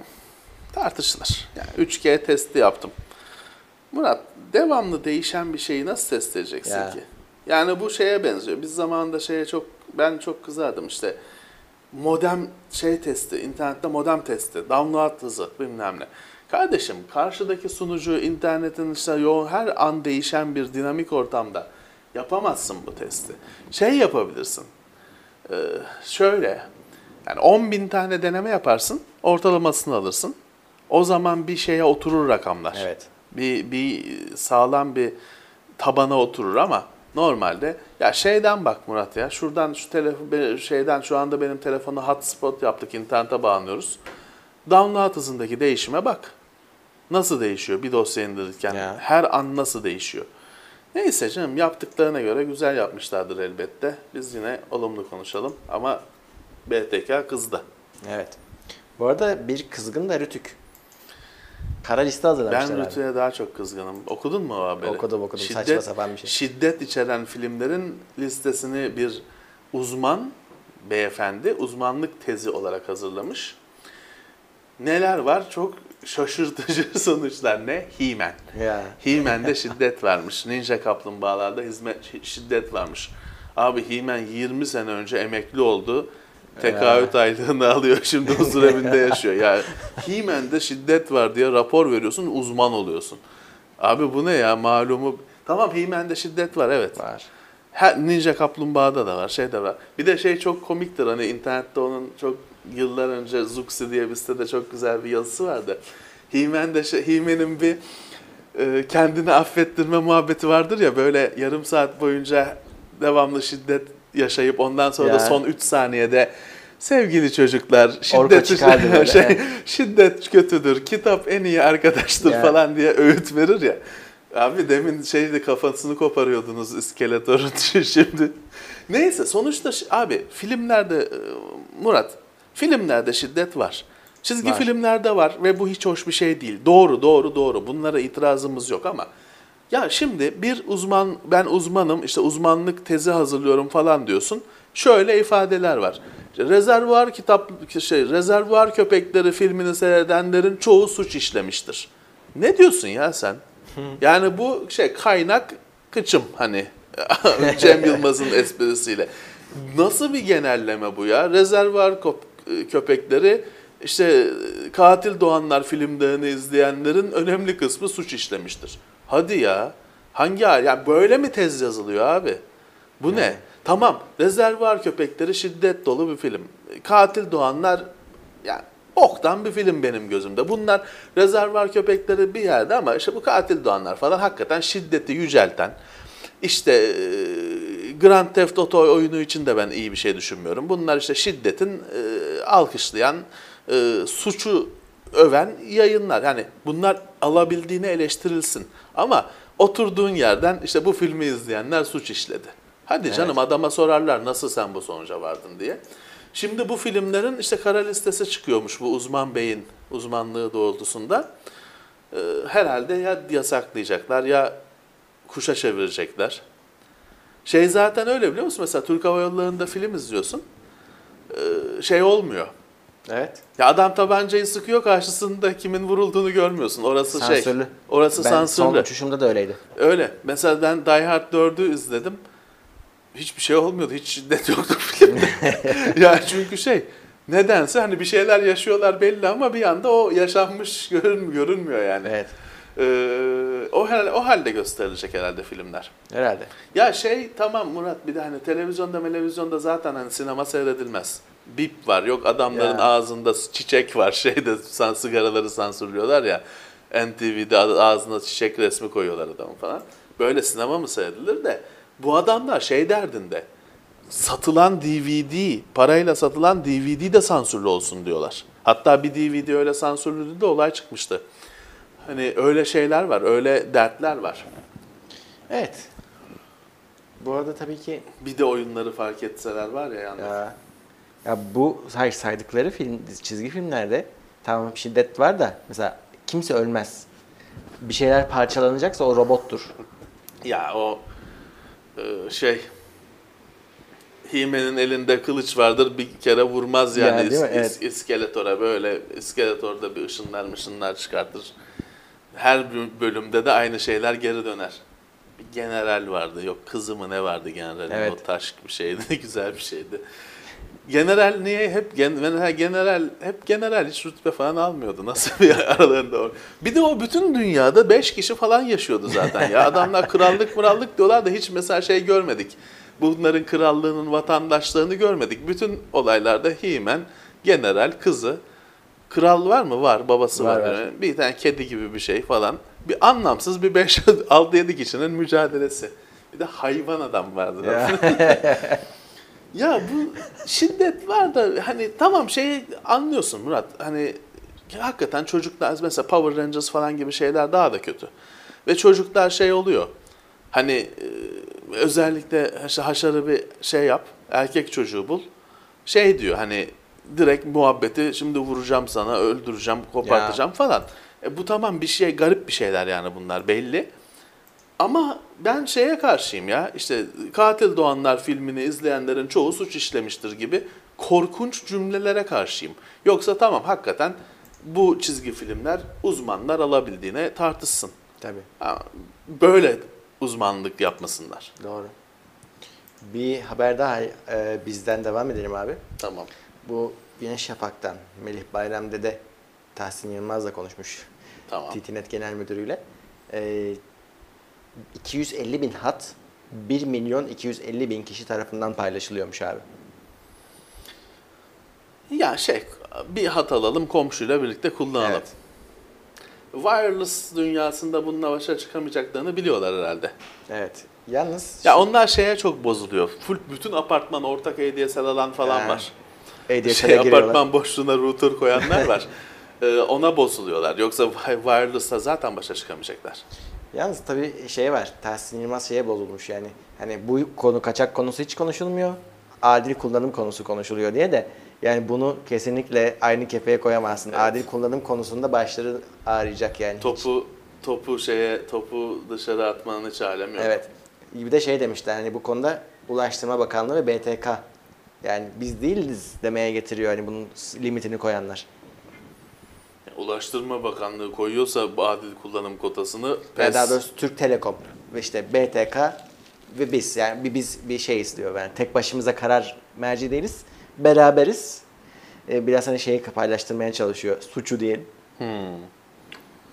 tartışılır. Yani üç G testi yaptım. Murat, devamlı değişen bir şeyi nasıl test edeceksin Ya. ki? Yani bu şeye benziyor. Biz zamanında şeye çok, ben çok kızardım işte. Modem şey testi, internette modem testi, download hızı bilmem ne. Kardeşim karşıdaki sunucu internetin işte yoğun her an değişen bir dinamik ortamda yapamazsın bu testi. Şey yapabilirsin. Ee, şöyle yani on bin tane deneme yaparsın, ortalamasını alırsın. O zaman bir şeye oturur rakamlar. Evet. Bir, bir sağlam bir tabana oturur ama normalde ya şeyden bak Murat ya şuradan şu telefon şeyden şu anda benim telefonu hotspot yaptık, internete bağlanıyoruz. Download hızındaki değişime bak. Nasıl değişiyor bir dosya indirirken? Ya. Her an nasıl değişiyor? Neyse canım yaptıklarına göre güzel yapmışlardır elbette. Biz yine olumlu konuşalım ama B T K kızdı. Evet. Bu arada bir kızgın da Rütük. Kara liste hazırlamışlar Ben abi. Rütü'ye daha çok kızgınım. Okudun mu o haberi? Okudum, okudum. Şiddet, Saçma sapan bir şey. Şiddet içeren filmlerin listesini bir uzman beyefendi uzmanlık tezi olarak hazırlamış. Neler var? Çok şaşırtıcı sonuçlar ne? He-Man. Ya. He-Man'de şiddet varmış. Ninja Kaplumbağalar'da hizmet şiddet varmış. Abi He-Man yirmi sene önce emekli oldu. Tekaüt aylığını alıyor. Şimdi huzur evinde yaşıyor. Yani He-Man'de şiddet var diye rapor veriyorsun, uzman oluyorsun. Abi bu ne ya? Malumu. Tamam He-Man'de şiddet var evet. Var. Her Ninja Kaplumbağa'da da var, şey de var. Bir de şey çok komiktir hani internette onun çok yıllar önce Zuxi diye bir sitede çok güzel bir yazısı vardı. He-Man'de şey, He-Man'in bir e, kendini affettirme muhabbeti vardır ya böyle yarım saat boyunca devamlı şiddet yaşayıp ondan sonra Ya. da son üç saniyede sevgili çocuklar Orko şiddet çıkardı böyle. şey, şiddet kötüdür, kitap en iyi arkadaştır Ya. falan diye öğüt verir ya. Abi demin şeyde kafasını koparıyordunuz iskeletorun şimdi. Neyse sonuçta abi filmlerde e, Murat filmlerde şiddet var. Çizgi Var. filmlerde var ve bu hiç hoş bir şey değil. Doğru doğru doğru bunlara itirazımız yok ama ya şimdi bir uzman ben uzmanım işte uzmanlık tezi hazırlıyorum falan diyorsun. Şöyle ifadeler var. İşte Rezervuar kitap şey Rezervuar Köpekleri filmini seyredenlerin çoğu suç işlemiştir. Ne diyorsun ya sen? Yani bu şey kaynak kıçım hani Cem Yılmaz'ın esprisiyle. Nasıl bir genelleme bu ya? Rezervuar Köpekleri işte Katil Doğanlar filmlerini izleyenlerin önemli kısmı suç işlemiştir. Hadi ya. Hangi aile? Yani böyle mi tez yazılıyor abi? Bu Yani. ne? Tamam, Rezervuar Köpekleri şiddet dolu bir film. Katil Doğanlar yani boktan bir film benim gözümde. Bunlar Rezervuar Köpekleri bir yerde ama işte bu Katil Doğanlar falan hakikaten şiddeti yücelten. İşte e, Grand Theft Auto oyunu için de ben iyi bir şey düşünmüyorum. Bunlar işte şiddetin e, alkışlayan, e, suçu öven yayınlar. Yani bunlar alabildiğine eleştirilsin. Ama oturduğun yerden işte bu filmi izleyenler suç işledi. Hadi Evet. canım adama sorarlar nasıl sen bu sonuca vardın diye. Şimdi bu filmlerin işte kara listesi çıkıyormuş bu uzman beyin uzmanlığı doğrultusunda. Ee, herhalde ya yasaklayacaklar ya kuşa çevirecekler. Şey zaten öyle biliyor musun? Mesela Türk Hava Yolları'nda film izliyorsun. Ee, şey olmuyor. Evet. Ya adam tabancayı sıkıyor karşısında kimin vurulduğunu görmüyorsun. Orası şey. Sansürlü. Orası Ben sansürlü. son uçuşumda da öyleydi. Öyle. Mesela ben Die Hard dördü izledim. Hiçbir şey olmuyordu. Hiç şiddet yoktu filmde. Yani çünkü şey nedense hani bir şeyler yaşıyorlar belli ama bir anda o yaşanmış görün, görünmüyor yani. Evet. Ee, o, o halde gösterilecek herhalde filmler. Herhalde. Ya şey tamam Murat bir de hani televizyonda televizyonda zaten hani sinema seyredilmez. Bip var yok adamların Ya. ağzında çiçek var şeyde san, sigaraları sansürlüyorlar ya. N T V'de ağzına çiçek resmi koyuyorlar adamın falan. Böyle sinema mı seyredilir de bu adamlar şey derdinde satılan D V D parayla satılan D V D de sansürlü olsun diyorlar. Hatta bir D V D öyle sansürlü de olay çıkmıştı. Hani öyle şeyler var öyle dertler var. Evet. Bu arada tabii ki Bir de oyunları fark etseler var ya yani. ya, ya bu hayır saydıkları film çizgi filmlerde tamam şiddet var da mesela kimse ölmez. Bir şeyler parçalanacaksa o robottur. Ya o e, şey He-Man'in elinde kılıç vardır bir kere vurmaz yani, Yani değil mi? is- Evet. is- iskeletora böyle iskeletorda bir ışınlar mışınlar çıkartır. Her bölümde de aynı şeyler geri döner. Bir general vardı yok kızı mı ne vardı generalin Evet. o taş bir şeydi güzel bir şeydi. General niye hep gen, general hep general hiç rütbe falan almıyordu. Nasıl bir aralarında o. Bir de o bütün dünyada beş kişi falan yaşıyordu zaten ya. Adamlar krallık mırallık diyorlar da hiç mesela şey görmedik. Bunların krallığının vatandaşlığını görmedik. Bütün olaylarda He-Man, general, kızı, kral var mı? Var. Babası var. Var, var. Yani. Bir tane kedi gibi bir şey falan. Bir anlamsız bir beş altı yedi kişinin mücadelesi. Bir de hayvan adam vardı. Ya. Ya bu şiddet var da hani tamam şeyi anlıyorsun Murat. Hani hakikaten çocuklar mesela Power Rangers falan gibi şeyler daha da kötü. Ve çocuklar şey oluyor. Hani e, özellikle işte haşarı bir şey yap. Erkek çocuğu bul. Şey diyor hani direkt muhabbeti şimdi vuracağım sana, öldüreceğim, kopartacağım falan. E, bu tamam bir şey garip bir şeyler yani bunlar belli. Ama ben şeye karşıyım ya işte Katil Doğanlar filmini izleyenlerin çoğu suç işlemiştir gibi korkunç cümlelere karşıyım. Yoksa tamam hakikaten bu çizgi filmler uzmanlar alabildiğine tartışsın. Tabii. Ha, böyle uzmanlık yapmasınlar. Doğru. Bir haber daha e, bizden devam edelim abi. Tamam. Bu Güneş Şafak'tan Melih Bayram Dede Tahsin Yılmaz'la konuşmuş. Tamam. T T Net Genel Müdürü'yle. E, iki yüz elli bin hat bir milyon iki yüz elli bin kişi tarafından paylaşılıyormuş abi. Ya şey bir hat alalım komşuyla birlikte kullanalım. Evet. Wireless dünyasında bununla başa çıkamayacaklarını biliyorlar herhalde. Evet. Yalnız Ya onlar şeye çok bozuluyor. Full bütün apartman ortak A D S L alan falan Ha. var. A D S L'e Şey giriyorlar. apartman boşluğuna router koyanlar var. Ee, ona bozuluyorlar. Yoksa wireless'la zaten başa çıkamayacaklar. Yalnız tabii şey var. Tahsin Yılmaz şeye bozulmuş yani. Hani bu konu kaçak konusu hiç konuşulmuyor. Adil kullanım konusu konuşuluyor diye de yani bunu kesinlikle aynı kefeye koyamazsın. Evet. Adil kullanım konusunda başları ağrıyacak yani. hiç. Topu topu şeye topu dışarı atmanın hiç alemi yok. Evet. Bir de şey demişler hani bu konuda Ulaştırma Bakanlığı ve B T K yani biz değiliz demeye getiriyor hani bunun limitini koyanlar. Ulaştırma Bakanlığı koyuyorsa bu adil kullanım kotasını Ya pes. daha doğrusu Türk Telekom ve işte B T K ve biz yani bir biz bir şey istiyor yani tek başımıza karar merci değiliz. Beraberiz. Ee, biraz hani şeyi paylaştırmaya çalışıyor. Suçu diyelim. Hmm.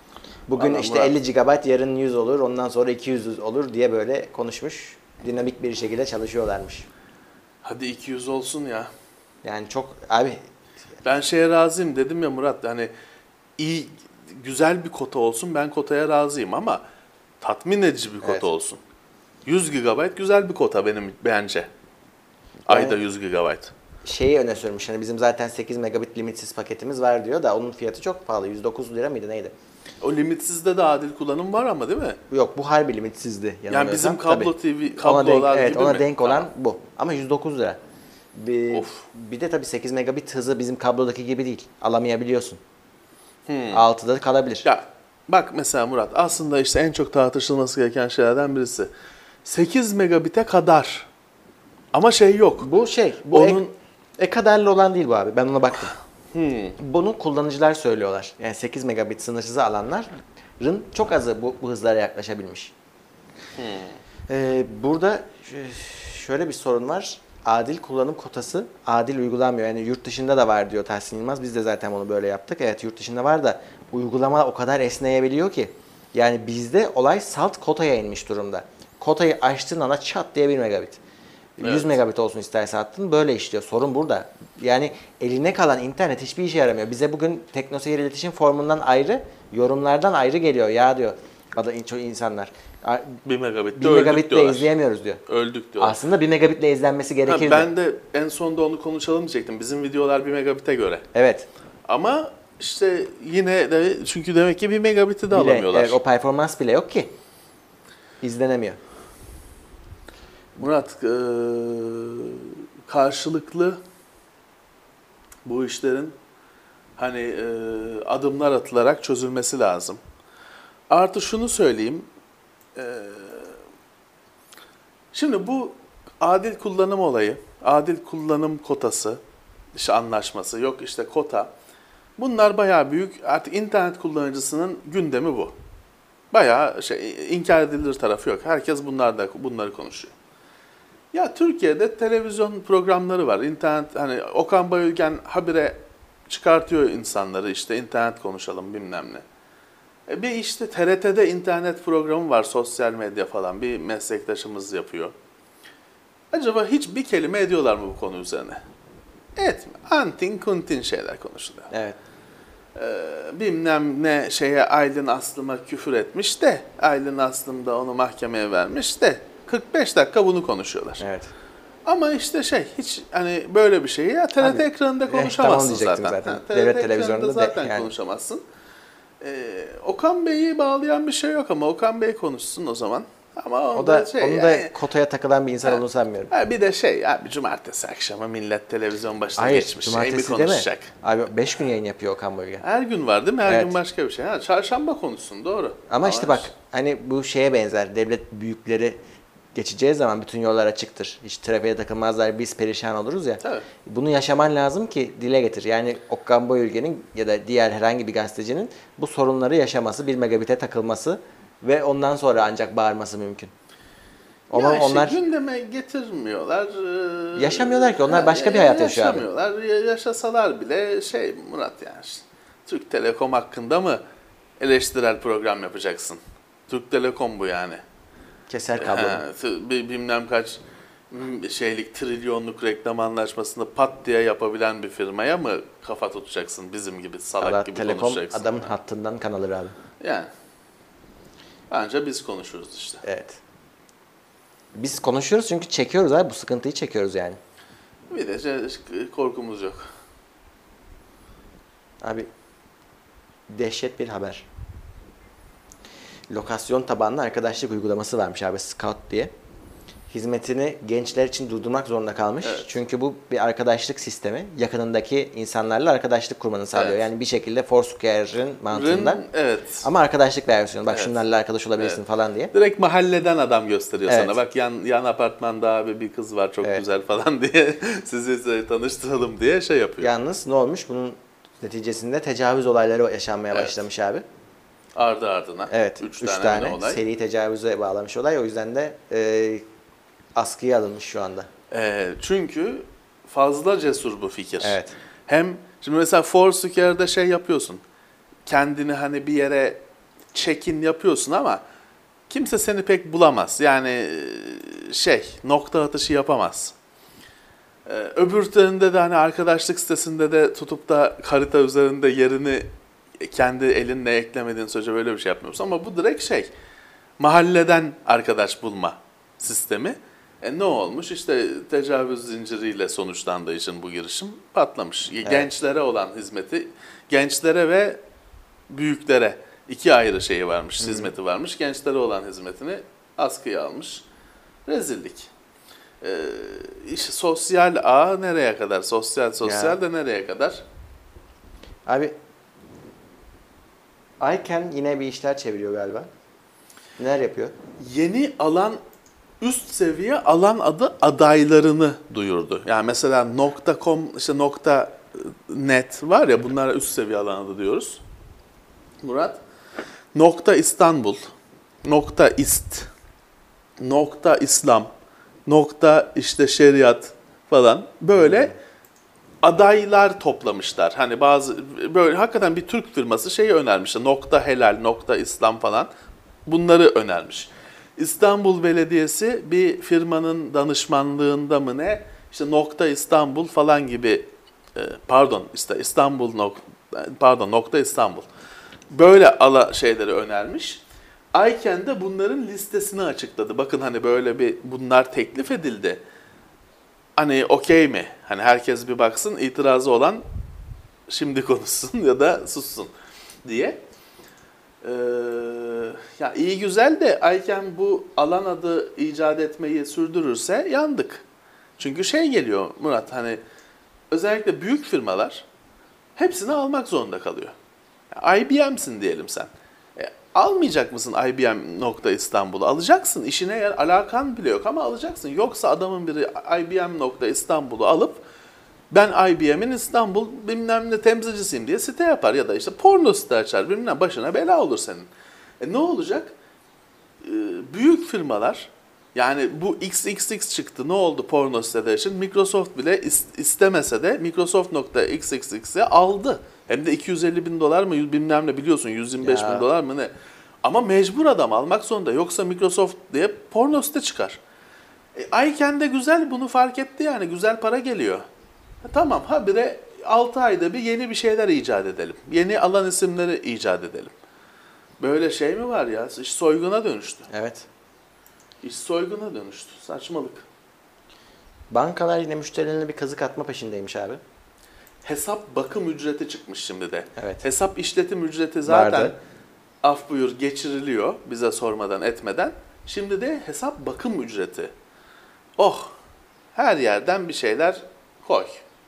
Bugün Adam işte Murat. elli gigabayt, yarın yüz olur, ondan sonra iki yüz olur diye böyle konuşmuş. Dinamik bir şekilde çalışıyorlarmış. Hadi iki yüz olsun ya. Yani çok abi Ben şeye razıyım dedim ya Murat, hani iyi, güzel bir kota olsun, ben kotaya razıyım ama tatmin edici bir kota Evet. olsun. yüz gigabayt güzel bir kota benim bence. Ayda yüz gigabayt. şeyi öne sürmüş. Hani bizim zaten sekiz megabit limitsiz paketimiz var diyor da onun fiyatı çok pahalı. yüz dokuz lira mıydı neydi? O limitsizde de adil kullanım var ama değil mi? Yok bu harbi limitsizdi. Yani bizim kablo T V, ona denk, kablolar evet, gibi ona mi? denk olan Tamam. bu. Ama yüz dokuz lira. Bir, Of. bir de tabii sekiz megabit hızı bizim kablodaki gibi değil. Alamayabiliyorsun. Hmm. altıda kalabilir. Ya bak mesela Murat, aslında işte en çok tartışılması gereken şeylerden birisi. sekiz megabite kadar. Ama şey yok. Bu şey, bu Onun- ek, ek kadarlı olan değil bu abi. Ben ona baktım. Hmm. Bunu kullanıcılar söylüyorlar. Yani sekiz megabit sınırsızı alanların çok azı bu, bu hızlara yaklaşabilmiş. Hmm. Ee, burada ş- şöyle bir sorun var. Adil kullanım kotası adil uygulanmıyor. Yani yurt dışında da var diyor Tahsin Yılmaz. Biz de zaten onu böyle yaptık. Evet yurt dışında var da uygulama o kadar esneyebiliyor ki. Yani bizde olay salt kotaya inmiş durumda. Kotayı açtığın anda çat diye bir megabit. yüz Evet. megabit olsun isterse attın böyle işliyor. Sorun burada. Yani eline kalan internet hiçbir işe yaramıyor. Bize bugün teknoseyir iletişim formundan ayrı, yorumlardan ayrı geliyor. Ya diyor adı çok insanlar. bir megabitte bir öldük megabitle diyorlar. izleyemiyoruz diyor. Öldük diyorlar. Aslında bir megabitle izlenmesi Ha, gerekirdi. ben de en sonda onu konuşalım diyecektim. Bizim videolar bir megabite göre. Evet. Ama işte yine de, çünkü demek ki bir megabiti de Bile, alamıyorlar. evet, o performans bile yok ki. İzlenemiyor. Murat, eee, karşılıklı bu işlerin hani eee, adımlar atılarak çözülmesi lazım. Artı şunu söyleyeyim. Eee, şimdi bu adil kullanım olayı, adil kullanım kotası, işte anlaşması, yok işte kota. Bunlar bayağı büyük. Artık internet kullanıcısının gündemi bu. Bayağı şey, inkar edilir tarafı yok. Herkes bunlarda bunları konuşuyor. Ya Türkiye'de televizyon programları var. İnternet, hani Okan Bayülgen habire çıkartıyor insanları, işte internet konuşalım bilmem ne. E bir işte T R T'de internet programı var, sosyal medya falan, bir meslektaşımız yapıyor. Acaba hiç bir kelime ediyorlar mı bu konu üzerine? Etme. Antin kuntin şeyler konuşuluyor. Evet. Ee, bilmem ne şeye Aylin Aslım'a küfür etmiş de Aylin Aslım da onu mahkemeye vermiş de kırk beş dakika bunu konuşuyorlar. Evet. Ama işte şey hiç hani böyle bir şeyi ya T R T Abi, ekranında evet, tamam konuşamazsın diyecektim zaten. zaten. Ha, T R T Devlet ekranında televizyonunda de- zaten yani. konuşamazsın. Ee, Okan Bey'i bağlayan bir şey yok ama Okan Bey konuşsun o zaman. Ama O onda da şey, onun da yani- kotaya takılan bir insan Ha. olduğunu sanmıyorum. Ha, bir de şey abi, cumartesi akşamı millet televizyon başına Hayır, geçmiş. Şey mi cumartesi değil mi? konuşacak? Abi beş gün yayın yapıyor Okan Bayülgen. Her gün var değil mi? Her Evet. gün başka bir şey. Ha, çarşamba konuşsun, doğru. Ama işte bak hani bu şeye benzer. Devlet büyükleri geçeceği zaman bütün yollar açıktır. Hiç trafiğe takılmazlar, biz perişan oluruz ya. Tabii. Bunu yaşaman lazım ki dile getir. Yani Okan Bayülgen'in ya da diğer herhangi bir gazetecinin bu sorunları yaşaması, bir megabite takılması ve ondan sonra ancak bağırması mümkün. Ama ya işte onlar gündeme getirmiyorlar. Ee, Yaşamıyorlar ki, onlar başka bir hayat yaşıyor abi. Yaşamıyorlar. Ya- Yaşasalar bile şey Murat, yani işte, Türk Telekom hakkında mı eleştirel program yapacaksın? Türk Telekom bu yani. keser kablonu. Ha, t- bi- bilmem kaç m, şeylik trilyonluk reklam anlaşmasını pat diye yapabilen bir firmaya mı kafa tutacaksın, bizim gibi salak Allah gibi Telekom konuşacaksın? adamın Ha. hattından kan alır abi. Yani. Anca biz konuşuruz işte. Evet. Biz konuşuyoruz çünkü çekiyoruz abi. Bu sıkıntıyı çekiyoruz yani. Bir de şey- korkumuz yok. Abi dehşet bir haber. Lokasyon tabanlı arkadaşlık uygulaması varmış abi, Scout diye. Hizmetini gençler için durdurmak zorunda kalmış. Evet. Çünkü bu bir arkadaşlık sistemi. Yakınındaki insanlarla arkadaşlık kurmanı sağlıyor. Evet. Yani bir şekilde Foursquare'ın mantığından. Rın, evet. Ama arkadaşlık versiyonu. Bak Evet. şunlarla arkadaş olabilirsin Evet. falan diye. Direkt mahalleden adam gösteriyor Evet. sana. Bak yan yan apartmanda abi bir kız var çok Evet. güzel falan diye sizi tanıştıralım diye şey yapıyor. Yalnız ne olmuş? Bunun neticesinde tecavüz olayları yaşanmaya Evet. başlamış abi. Ardı ardına. Evet. Üç, Üç, tane, tane, mi olay. seri tecavüze bağlamış olay. O yüzden de e, askıya alınmış şu anda. Ee, çünkü fazla cesur bu fikir. Evet. Hem şimdi mesela Foursquare'da şey yapıyorsun. Kendini hani bir yere check-in yapıyorsun ama kimse seni pek bulamaz. Yani şey, nokta atışı yapamaz. Ee, öbür türünde de hani arkadaşlık sitesinde de tutup da harita üzerinde yerini kendi elinle eklemediğin sürece böyle bir şey yapmıyorsun. Ama bu direkt şey, mahalleden arkadaş bulma sistemi. E ne olmuş? İşte tecavüz zinciriyle sonuçlandığı için bu girişim patlamış. Evet. Gençlere olan hizmeti, gençlere ve büyüklere iki ayrı şeyi varmış, Hı-hı. hizmeti varmış. Gençlere olan hizmetini askıya almış. Rezillik. Ee, işte sosyal ağ nereye kadar? Sosyal sosyal ya. de nereye kadar? Abi Ayken yine bir işler çeviriyor galiba. Neler yapıyor? Yeni alan, üst seviye alan adı adaylarını duyurdu. Yani mesela .com, işte .net var ya, bunlara üst seviye alan adı diyoruz. Murat. Nokta İstanbul, nokta ist, nokta İslam, nokta işte şeriat falan böyle hmm. adaylar toplamışlar. Hani bazı böyle hakikaten bir Türk firması şeyi önermişti. Nokta helal, nokta İslam falan bunları önermiş. İstanbul Belediyesi bir firmanın danışmanlığında mı ne? İşte nokta İstanbul falan gibi pardon işte İstanbul nokta pardon nokta İstanbul. Böyle ala şeyleri önermiş. Ayken de bunların listesini açıkladı. Bakın hani böyle bir bunlar teklif edildi. Hani okey mi? Hani herkes bir baksın, itirazı olan şimdi konuşsun ya da sussun diye. Ee, ya iyi güzel de Ayken bu alan adı icat etmeyi sürdürürse yandık. Çünkü şey geliyor Murat, hani özellikle büyük firmalar hepsini almak zorunda kalıyor. I B M'sin diyelim sen. E, almayacak mısın I B M nokta İstanbul'u? Alacaksın. İşine yer, alakan bile yok ama alacaksın. Yoksa adamın biri I B M nokta İstanbul'u alıp ben I B M'in İstanbul bilmem ne temsilcisiyim diye site yapar ya da işte porno site açar, bilmem başına bela olur senin. E ne olacak? E, büyük firmalar, yani bu X X X çıktı, ne oldu porno siteler için? Microsoft bile istemese de Microsoft nokta X X X'i aldı. Hem de iki yüz elli bin dolar mı bilmem ne, biliyorsun yüz yirmi beş ya. bin dolar mı ne? Ama mecbur adam almak zorunda. Yoksa Microsoft diye porno site çıkar. E, Ayken de güzel bunu fark etti, yani güzel para geliyor. E, tamam habire altı ayda bir yeni bir şeyler icat edelim. Yeni alan isimleri icat edelim. Böyle şey mi var ya? İş soyguna dönüştü. Evet. İş soyguna dönüştü. Saçmalık. Bankalar yine müşterilerine bir kazık atma peşindeymiş abi. Hesap bakım ücreti çıkmış şimdi de. Evet. Hesap işletim ücreti zaten vardı, af buyur geçiriliyor bize sormadan etmeden. Şimdi de hesap bakım ücreti. Oh, her yerden bir şeyler koy.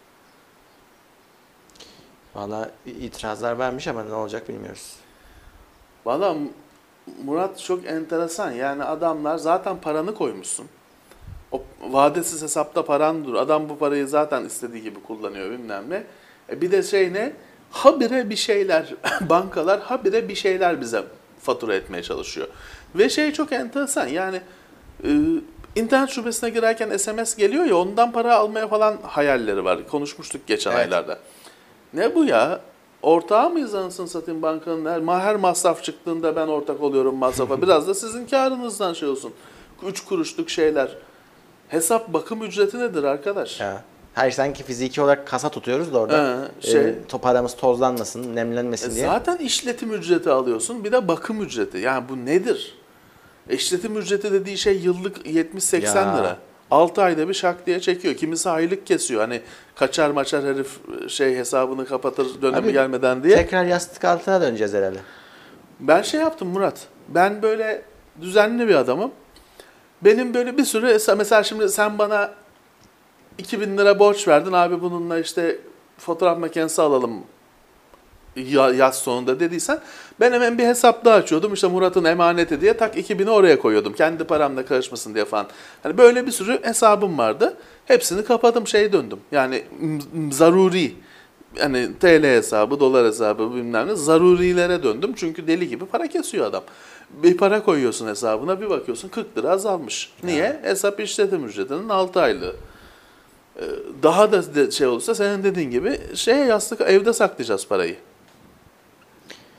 Valla itirazlar vermiş ama ne olacak bilmiyoruz. Valla Murat çok enteresan. Yani adamlar zaten paranı koymuşsun. O vadesiz hesapta paran dur. Adam bu parayı zaten istediği gibi kullanıyor bilmem ne. E bir de şey ne? Habire bir şeyler, bankalar habire bir şeyler bize fatura etmeye çalışıyor. Ve şey çok enteresan, yani e, internet şubesine girerken S M S geliyor ya, ondan para almaya falan hayalleri var. Konuşmuştuk geçen evet. aylarda. Ne bu ya? Ortağı mıyız anasını satayım bankanın? Her, her masraf çıktığında ben ortak oluyorum masrafa. Biraz da sizin karınızdan şey olsun. Üç kuruşluk şeyler. Hesap bakım ücreti nedir arkadaş? Ya. Hayır, sanki fiziki olarak kasa tutuyoruz da orada Ee, şey, e, paramız tozlanmasın, nemlenmesin e, diye. Zaten işletim ücreti alıyorsun, bir de bakım ücreti. Yani bu nedir? İşletim ücreti dediği şey yıllık yetmiş seksen lira. altı ayda bir şak diye çekiyor. Kimisi aylık kesiyor. Hani kaçar maçar herif şey hesabını kapatır dönemi Abi, gelmeden diye. Tekrar yastık altına döneceğiz herhalde. Ben şey yaptım Murat. Ben böyle düzenli bir adamım. Benim böyle bir sürü, mesela şimdi sen bana iki bin lira borç verdin abi, bununla işte fotoğraf makinesi alalım yaz sonunda dediysen, ben hemen bir hesap daha açıyordum. İşte Murat'ın emaneti diye tak iki bini oraya koyuyordum. Kendi paramla karışmasın diye falan. Hani böyle bir sürü hesabım vardı. Hepsini kapadım, şeye döndüm. Yani zaruri, hani T L hesabı, dolar hesabı bilmem ne, zarurilere döndüm. Çünkü deli gibi para kesiyor adam. Bir para koyuyorsun hesabına, bir bakıyorsun kırk lira azalmış. Niye? Yani. Hesap işletim ücretinin altı aylığı. Daha da şey olursa senin dediğin gibi şeye yastık evde saklayacağız parayı.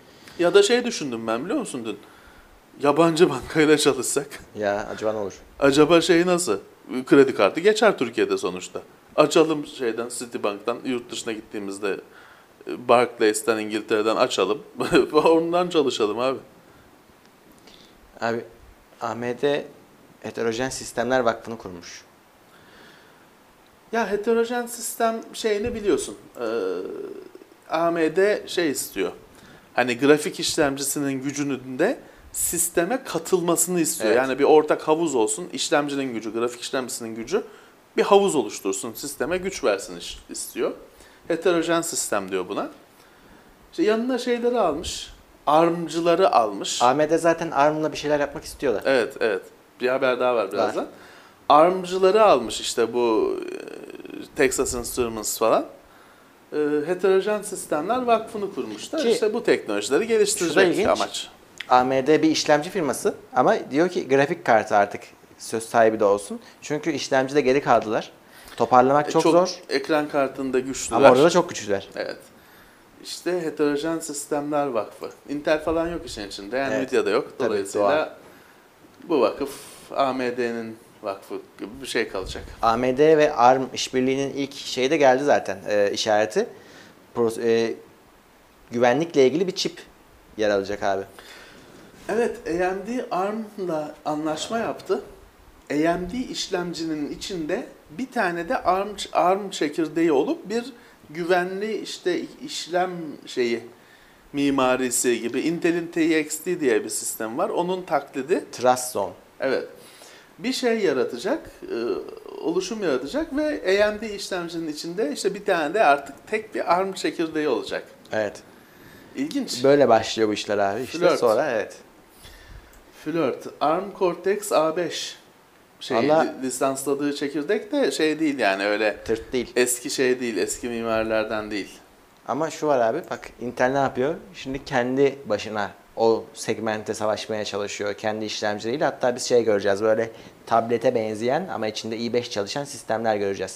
Ya da şey düşündüm ben, biliyor musun dün? Yabancı bankayla çalışsak. Ya acaba ne olur? Acaba şey nasıl? Kredi kartı geçer Türkiye'de sonuçta. Açalım şeyden, Citibank'tan, yurt dışına gittiğimizde Barclays'ten, İngiltere'den açalım. Ondan çalışalım abi. Abi A M D Heterojen Sistemler Vakfı'nı kurmuş. Ya heterojen sistem şeyini biliyorsun. Ee, A M D şey istiyor. Hani grafik işlemcisinin gücünün de sisteme katılmasını istiyor. Evet. Yani bir ortak havuz olsun. İşlemcinin gücü, grafik işlemcisinin gücü bir havuz oluştursun. Sisteme güç versin istiyor. Heterojen sistem diyor buna. İşte yanına şeyleri almış. ARM'cıları almış. A M D zaten ARM'la bir şeyler yapmak istiyorlar. Evet, evet. Bir haber daha var birazdan. Var. ARM'cıları almış işte bu e, Texas Instruments falan. E, Heterojen Sistemler Vakfı'nı kurmuşlar. Ki, işte bu teknolojileri geliştirecek amaç. A M D bir işlemci firması ama diyor ki grafik kartı artık söz sahibi de olsun. Çünkü işlemcide geri kaldılar. Toparlamak çok, e, çok zor. Ekran kartında güçlüler. Ama orada da çok güçlüler. Evet. İşte Heterojen Sistemler Vakfı. Intel falan yok işin içinde. Yani Evet. Nvidia'da yok. Tabii, Dolayısıyla doğal. bu vakıf A M D'nin vakfı gibi bir şey kalacak. A M D ve ARM işbirliğinin ilk şeyi de geldi zaten e, işareti. Pro, e, güvenlikle ilgili bir çip yer alacak abi. Evet, A M D ARM'la anlaşma yaptı. A M D işlemcinin içinde bir tane de ARM ARM çekirdeği olup bir güvenli işte işlem şeyi mimarisi gibi Intel'in T X T diye bir sistem var. Onun taklidi. Trust Zone. Evet. Bir şey yaratacak, oluşum yaratacak ve A M D işlemcinin içinde işte bir tane de artık tek bir ARM çekirdeği olacak. Evet. İlginç. Böyle başlıyor bu işler abi. İşte Flört. sonra evet. Flört. ARM Cortex A beş. Şey, Allah, lisansladığı çekirdek de şey değil yani öyle tırt değil. eski şey değil, eski mimarlardan değil. Ama şu var abi, bak Intel ne yapıyor? Şimdi kendi başına o segmente savaşmaya çalışıyor kendi işlemcileriyle. Hatta biz şey göreceğiz, böyle tablete benzeyen ama içinde i beş çalışan sistemler göreceğiz.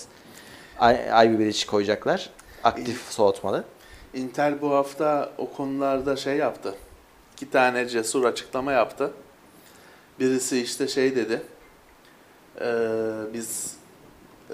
Ivy Bridge koyacaklar. Aktif soğutmalı. Intel bu hafta o konularda şey yaptı. İki tane cesur açıklama yaptı. Birisi işte şey dedi. E, biz e,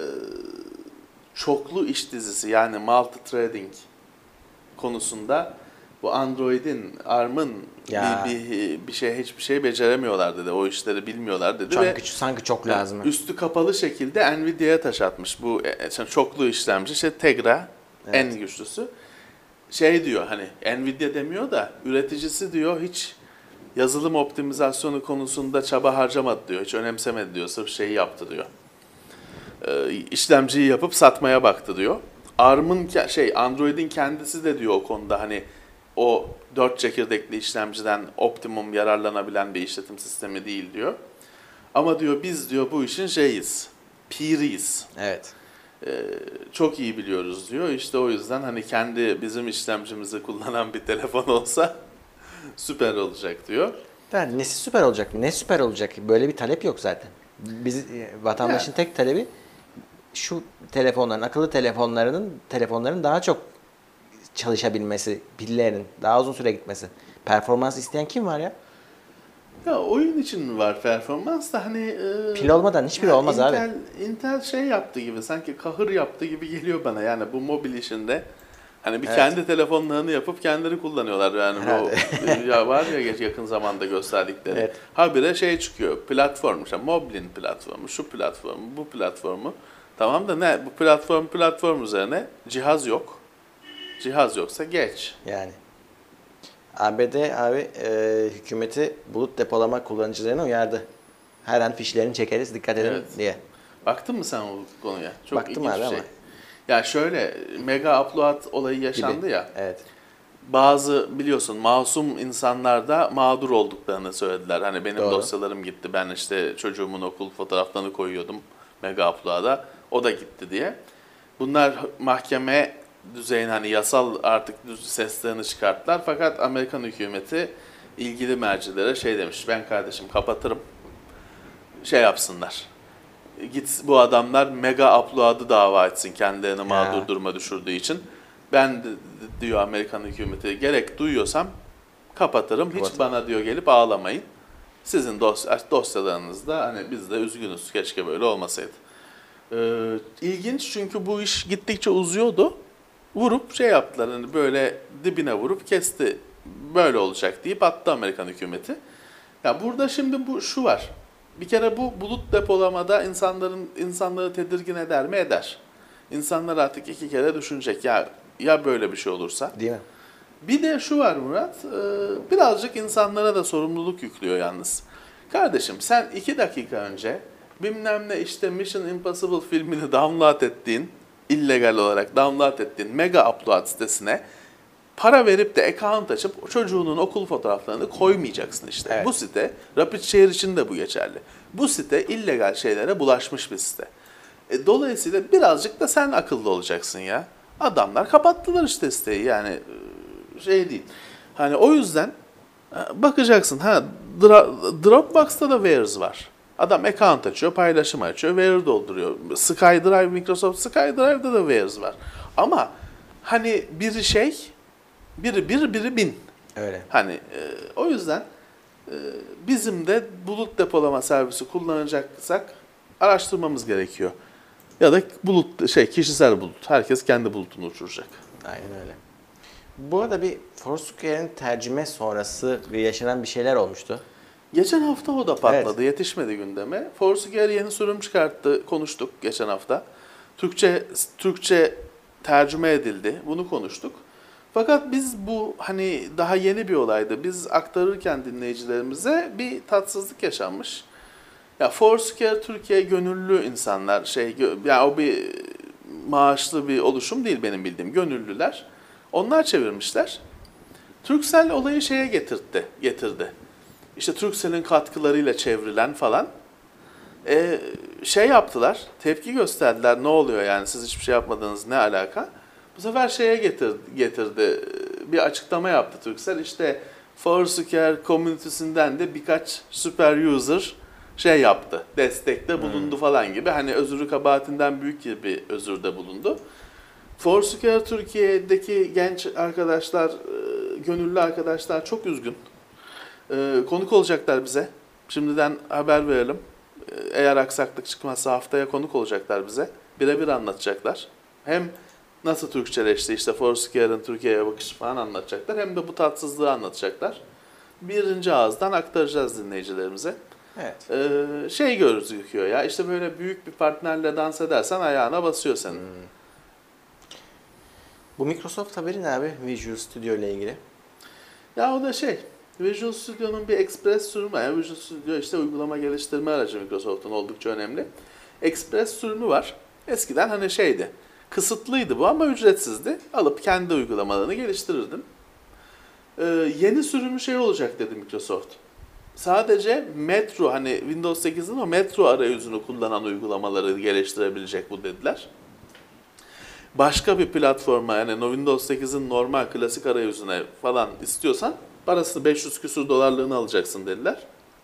çoklu iş dizisi yani multi-threading konusunda bu Android'in, ARM'ın bir, bir, bir şey hiçbir şey beceremiyorlar dedi. O işleri bilmiyorlar dedi. Sanki, ve sanki çok lazım. Üstü kapalı şekilde Nvidia'ya taş atmış. Bu çoklu işlemci işte Tegra evet. En güçlüsü. Şey diyor hani Nvidia demiyor da üreticisi diyor hiç yazılım optimizasyonu konusunda çaba harcamadı diyor. Hiç önemsemedi diyor. Sırf şeyi yaptı diyor. Ee, işlemciyi yapıp satmaya baktı diyor. ARM'ın şey Android'in kendisi de diyor o konuda hani o dört çekirdekli işlemciden optimum yararlanabilen bir işletim sistemi değil diyor. Ama diyor biz diyor bu işin şeyiz. Piriyiz. Evet. Ee, çok iyi biliyoruz diyor. İşte o yüzden hani kendi bizim işlemcimizi kullanan bir telefon olsa süper olacak diyor. Yani nesi süper olacak? Ne süper olacak? Böyle bir talep yok zaten. Biz vatandaşın yani. Tek talebi şu telefonların, akıllı telefonlarının telefonların daha çok çalışabilmesi, pillerin daha uzun süre gitmesi. Performans isteyen kim var ya? Ya oyun için var performans da hani e, pil olmadan hiçbir yani olmaz Intel, abi. Intel şey yaptı gibi sanki kahır yaptı gibi geliyor bana yani bu mobil işinde. Hani bir evet. kendi telefonlarını yapıp kendileri kullanıyorlar yani bu ya var ya yakın zamanda gösterdikleri. Evet. Habire şey çıkıyor. Platform işte Mobil'in platformu, şu platformu, bu platformu. Tamam da ne? Bu platform platform üzerine cihaz yok. Cihaz yoksa geç. Yani A B D abi e, hükümeti bulut depolama kullanıcılarına uyardı. Her an fişlerini çekeriz, dikkat edin evet. diye. Baktın mı sen o konuya? Çok Baktım ilginç abi bir şey. ama. Ya şöyle mega upload olayı yaşandı gibi. Ya. Evet. Bazı biliyorsun masum insanlar da mağdur olduklarını söylediler. Hani benim Doğru. dosyalarım gitti. Ben işte çocuğumun okul fotoğraflarını koyuyordum mega upload'a. O da gitti diye. Bunlar mahkeme düzeyine hani yasal artık seslerini çıkarttılar. Fakat Amerikan hükümeti ilgili mercilere şey demiş. Ben kardeşim kapatırım. Şey yapsınlar. Git bu adamlar mega upload'ı dava etsin kendilerini mağdur duruma düşürdüğü için. Ben de, diyor Amerikan hükümeti gerek duyuyorsam Kapatırım. Hiç Kapatın. bana diyor gelip ağlamayın. Sizin dosya, dosyalarınızda hani biz de üzgünüz. Keşke böyle olmasaydı. Ee, ilginç çünkü bu iş gittikçe uzuyordu. Vurup şey yaptılar hani böyle dibine vurup kesti. Böyle olacak deyip attı Amerikan hükümeti. Ya burada şimdi bu şu var. Bir kere bu bulut depolamada insanların insanları tedirgin eder mi? Eder. İnsanlar artık iki kere düşünecek ya ya böyle bir şey olursa. Değil mi? Bir de şu var Murat, e, birazcık insanlara da sorumluluk yüklüyor yalnız. Kardeşim sen iki dakika önce bilmem ne işte Mission Impossible filmini download ettiğin, illegal olarak download ettiğin Mega Upload sitesine para verip de account açıp çocuğunun okul fotoğraflarını koymayacaksın işte. Evet. Bu site, Rapid Share için de bu geçerli. Bu site illegal şeylere bulaşmış bir site. E, dolayısıyla birazcık da sen akıllı olacaksın ya. Adamlar kapattılar işte siteyi yani şey değil. Hani o yüzden bakacaksın. Ha Dra- Dropbox'ta da Where's var. Adam account açıyor, paylaşım açıyor, Where dolduruyor. SkyDrive, Microsoft SkyDrive'da da Where's var. Ama hani biri şey, biri bir, biri bin. Öyle. Hani e, o yüzden e, bizim de bulut depolama servisi kullanacaksak araştırmamız gerekiyor. Ya da bulut şey kişisel bulut. Herkes kendi bulutunu uçuracak. Aynen öyle. Bu arada bir Foursquare'in tercüme sonrası bir yaşanan bir şeyler olmuştu. Geçen hafta o da patladı. Evet. Yetişmedi gündeme. Foursquare yeni sürüm çıkarttı. Konuştuk geçen hafta. Türkçe Türkçe tercüme edildi. Bunu konuştuk. Fakat biz bu hani daha yeni bir olaydı. Biz aktarırken dinleyicilerimize bir tatsızlık yaşanmış. Ya Foursquare Türkiye gönüllü insanlar şey yani o bir maaşlı bir oluşum değil benim bildiğim gönüllüler. Onlar çevirmişler. Turkcell olayı şeye getirdi, getirdi. İşte Turkcell'in katkılarıyla çevrilen falan. Ee, şey yaptılar, tepki gösterdiler. Ne oluyor yani siz hiçbir şey yapmadınız ne alaka? Bu sefer şeye getirdi, getirdi. Bir açıklama yaptı Turkcell. İşte Foursquare komünitesinden de birkaç super user şey yaptı, destekte bulundu hmm. falan gibi. Hani özürü kabahatinden büyük bir özürde bulundu. Foursquare Türkiye'deki genç arkadaşlar, gönüllü arkadaşlar çok üzgün. Konuk olacaklar bize. Şimdiden haber verelim. Eğer aksaklık çıkmazsa haftaya konuk olacaklar bize. Birebir anlatacaklar. Hem nasıl Türkçeleşti işte Foursquare'ın Türkiye'ye bakışı falan anlatacaklar. Hem de bu tatsızlığı anlatacaklar. Birinci ağızdan aktaracağız dinleyicilerimize. Evet. Ee, şey gözüküyor ya işte böyle büyük bir partnerle dans edersen ayağına basıyor senin. Hmm. Bu Microsoft haberi ne abi Visual Studio ile ilgili? Ya o da şey, Visual Studio'nun bir Express sürümü, yani Visual Studio işte uygulama geliştirme aracı Microsoft'un oldukça önemli. Express sürümü var. Eskiden hani şeydi, kısıtlıydı bu ama ücretsizdi. Alıp kendi uygulamalarını geliştirirdin. Ee, yeni sürümü şey olacak dedi Microsoft. Sadece Metro hani Windows sekizin o Metro arayüzünü kullanan uygulamaları geliştirebilecek bu dediler. Başka bir platforma yani Windows sekizin normal klasik arayüzüne falan istiyorsan parasını beş yüz küsur dolarlığını alacaksın dediler.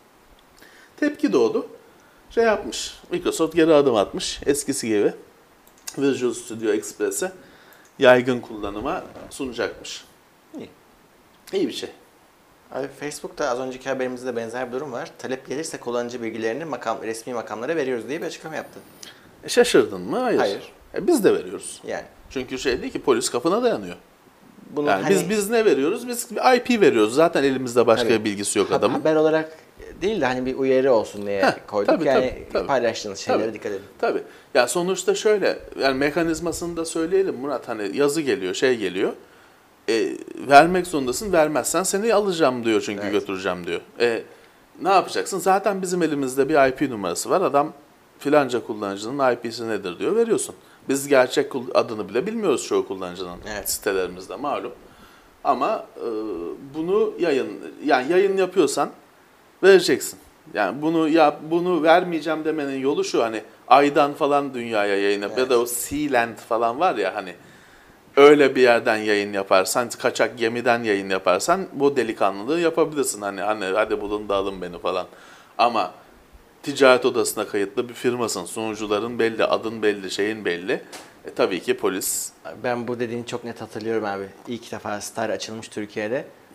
Tepki doğdu. Şey yapmış, Microsoft geri adım atmış eskisi gibi Visual Studio Express'e yaygın kullanıma sunacakmış. İyi. İyi bir şey. Abi Facebook'ta az önceki haberimizde de benzer bir durum var. Talep gelirse kullanıcı bilgilerini makam, resmi makamlara veriyoruz diye bir açıklama yaptı. E şaşırdın mı? Hayır. Hayır. E biz de veriyoruz. Yani. Çünkü şey değil ki polis kapına dayanıyor. Bunu yani hani, biz biz ne veriyoruz? Biz bir I P veriyoruz. Zaten elimizde başka tabii, bir bilgisi yok ha, adamın. Haber olarak değil de hani bir uyarı olsun diye Heh, koyduk. tabii, yani tabii, tabii. paylaştığınız şeylere Tabii. dikkat edin. Tabii. Ya sonuçta şöyle yani mekanizmasını da söyleyelim Murat hani yazı geliyor, şey geliyor. E, vermek zorundasın. Vermezsen seni alacağım diyor çünkü evet. götüreceğim diyor. E, ne yapacaksın? Zaten bizim elimizde bir I P numarası var. Adam filanca kullanıcının I P'si nedir diyor. Veriyorsun. Biz gerçek adını bile bilmiyoruz çoğu kullanıcının evet. sitelerimizde malum. Ama e, bunu yayın yani yayın yapıyorsan vereceksin. Yani bunu ya bunu vermeyeceğim demenin yolu şu hani aydan falan dünyaya yayın yap evet. ya da o Sealand falan var ya hani öyle bir yerden yayın yaparsan, kaçak gemiden yayın yaparsan bu delikanlılığı yapabilirsin. Hani hani hadi bulun da alın beni falan. Ama ticaret odasına kayıtlı bir firmasın. Sunucuların belli, adın belli, şeyin belli. E, tabii ki polis. Ben bu dediğini çok net hatırlıyorum abi. İlk defa Star açılmış Türkiye'de.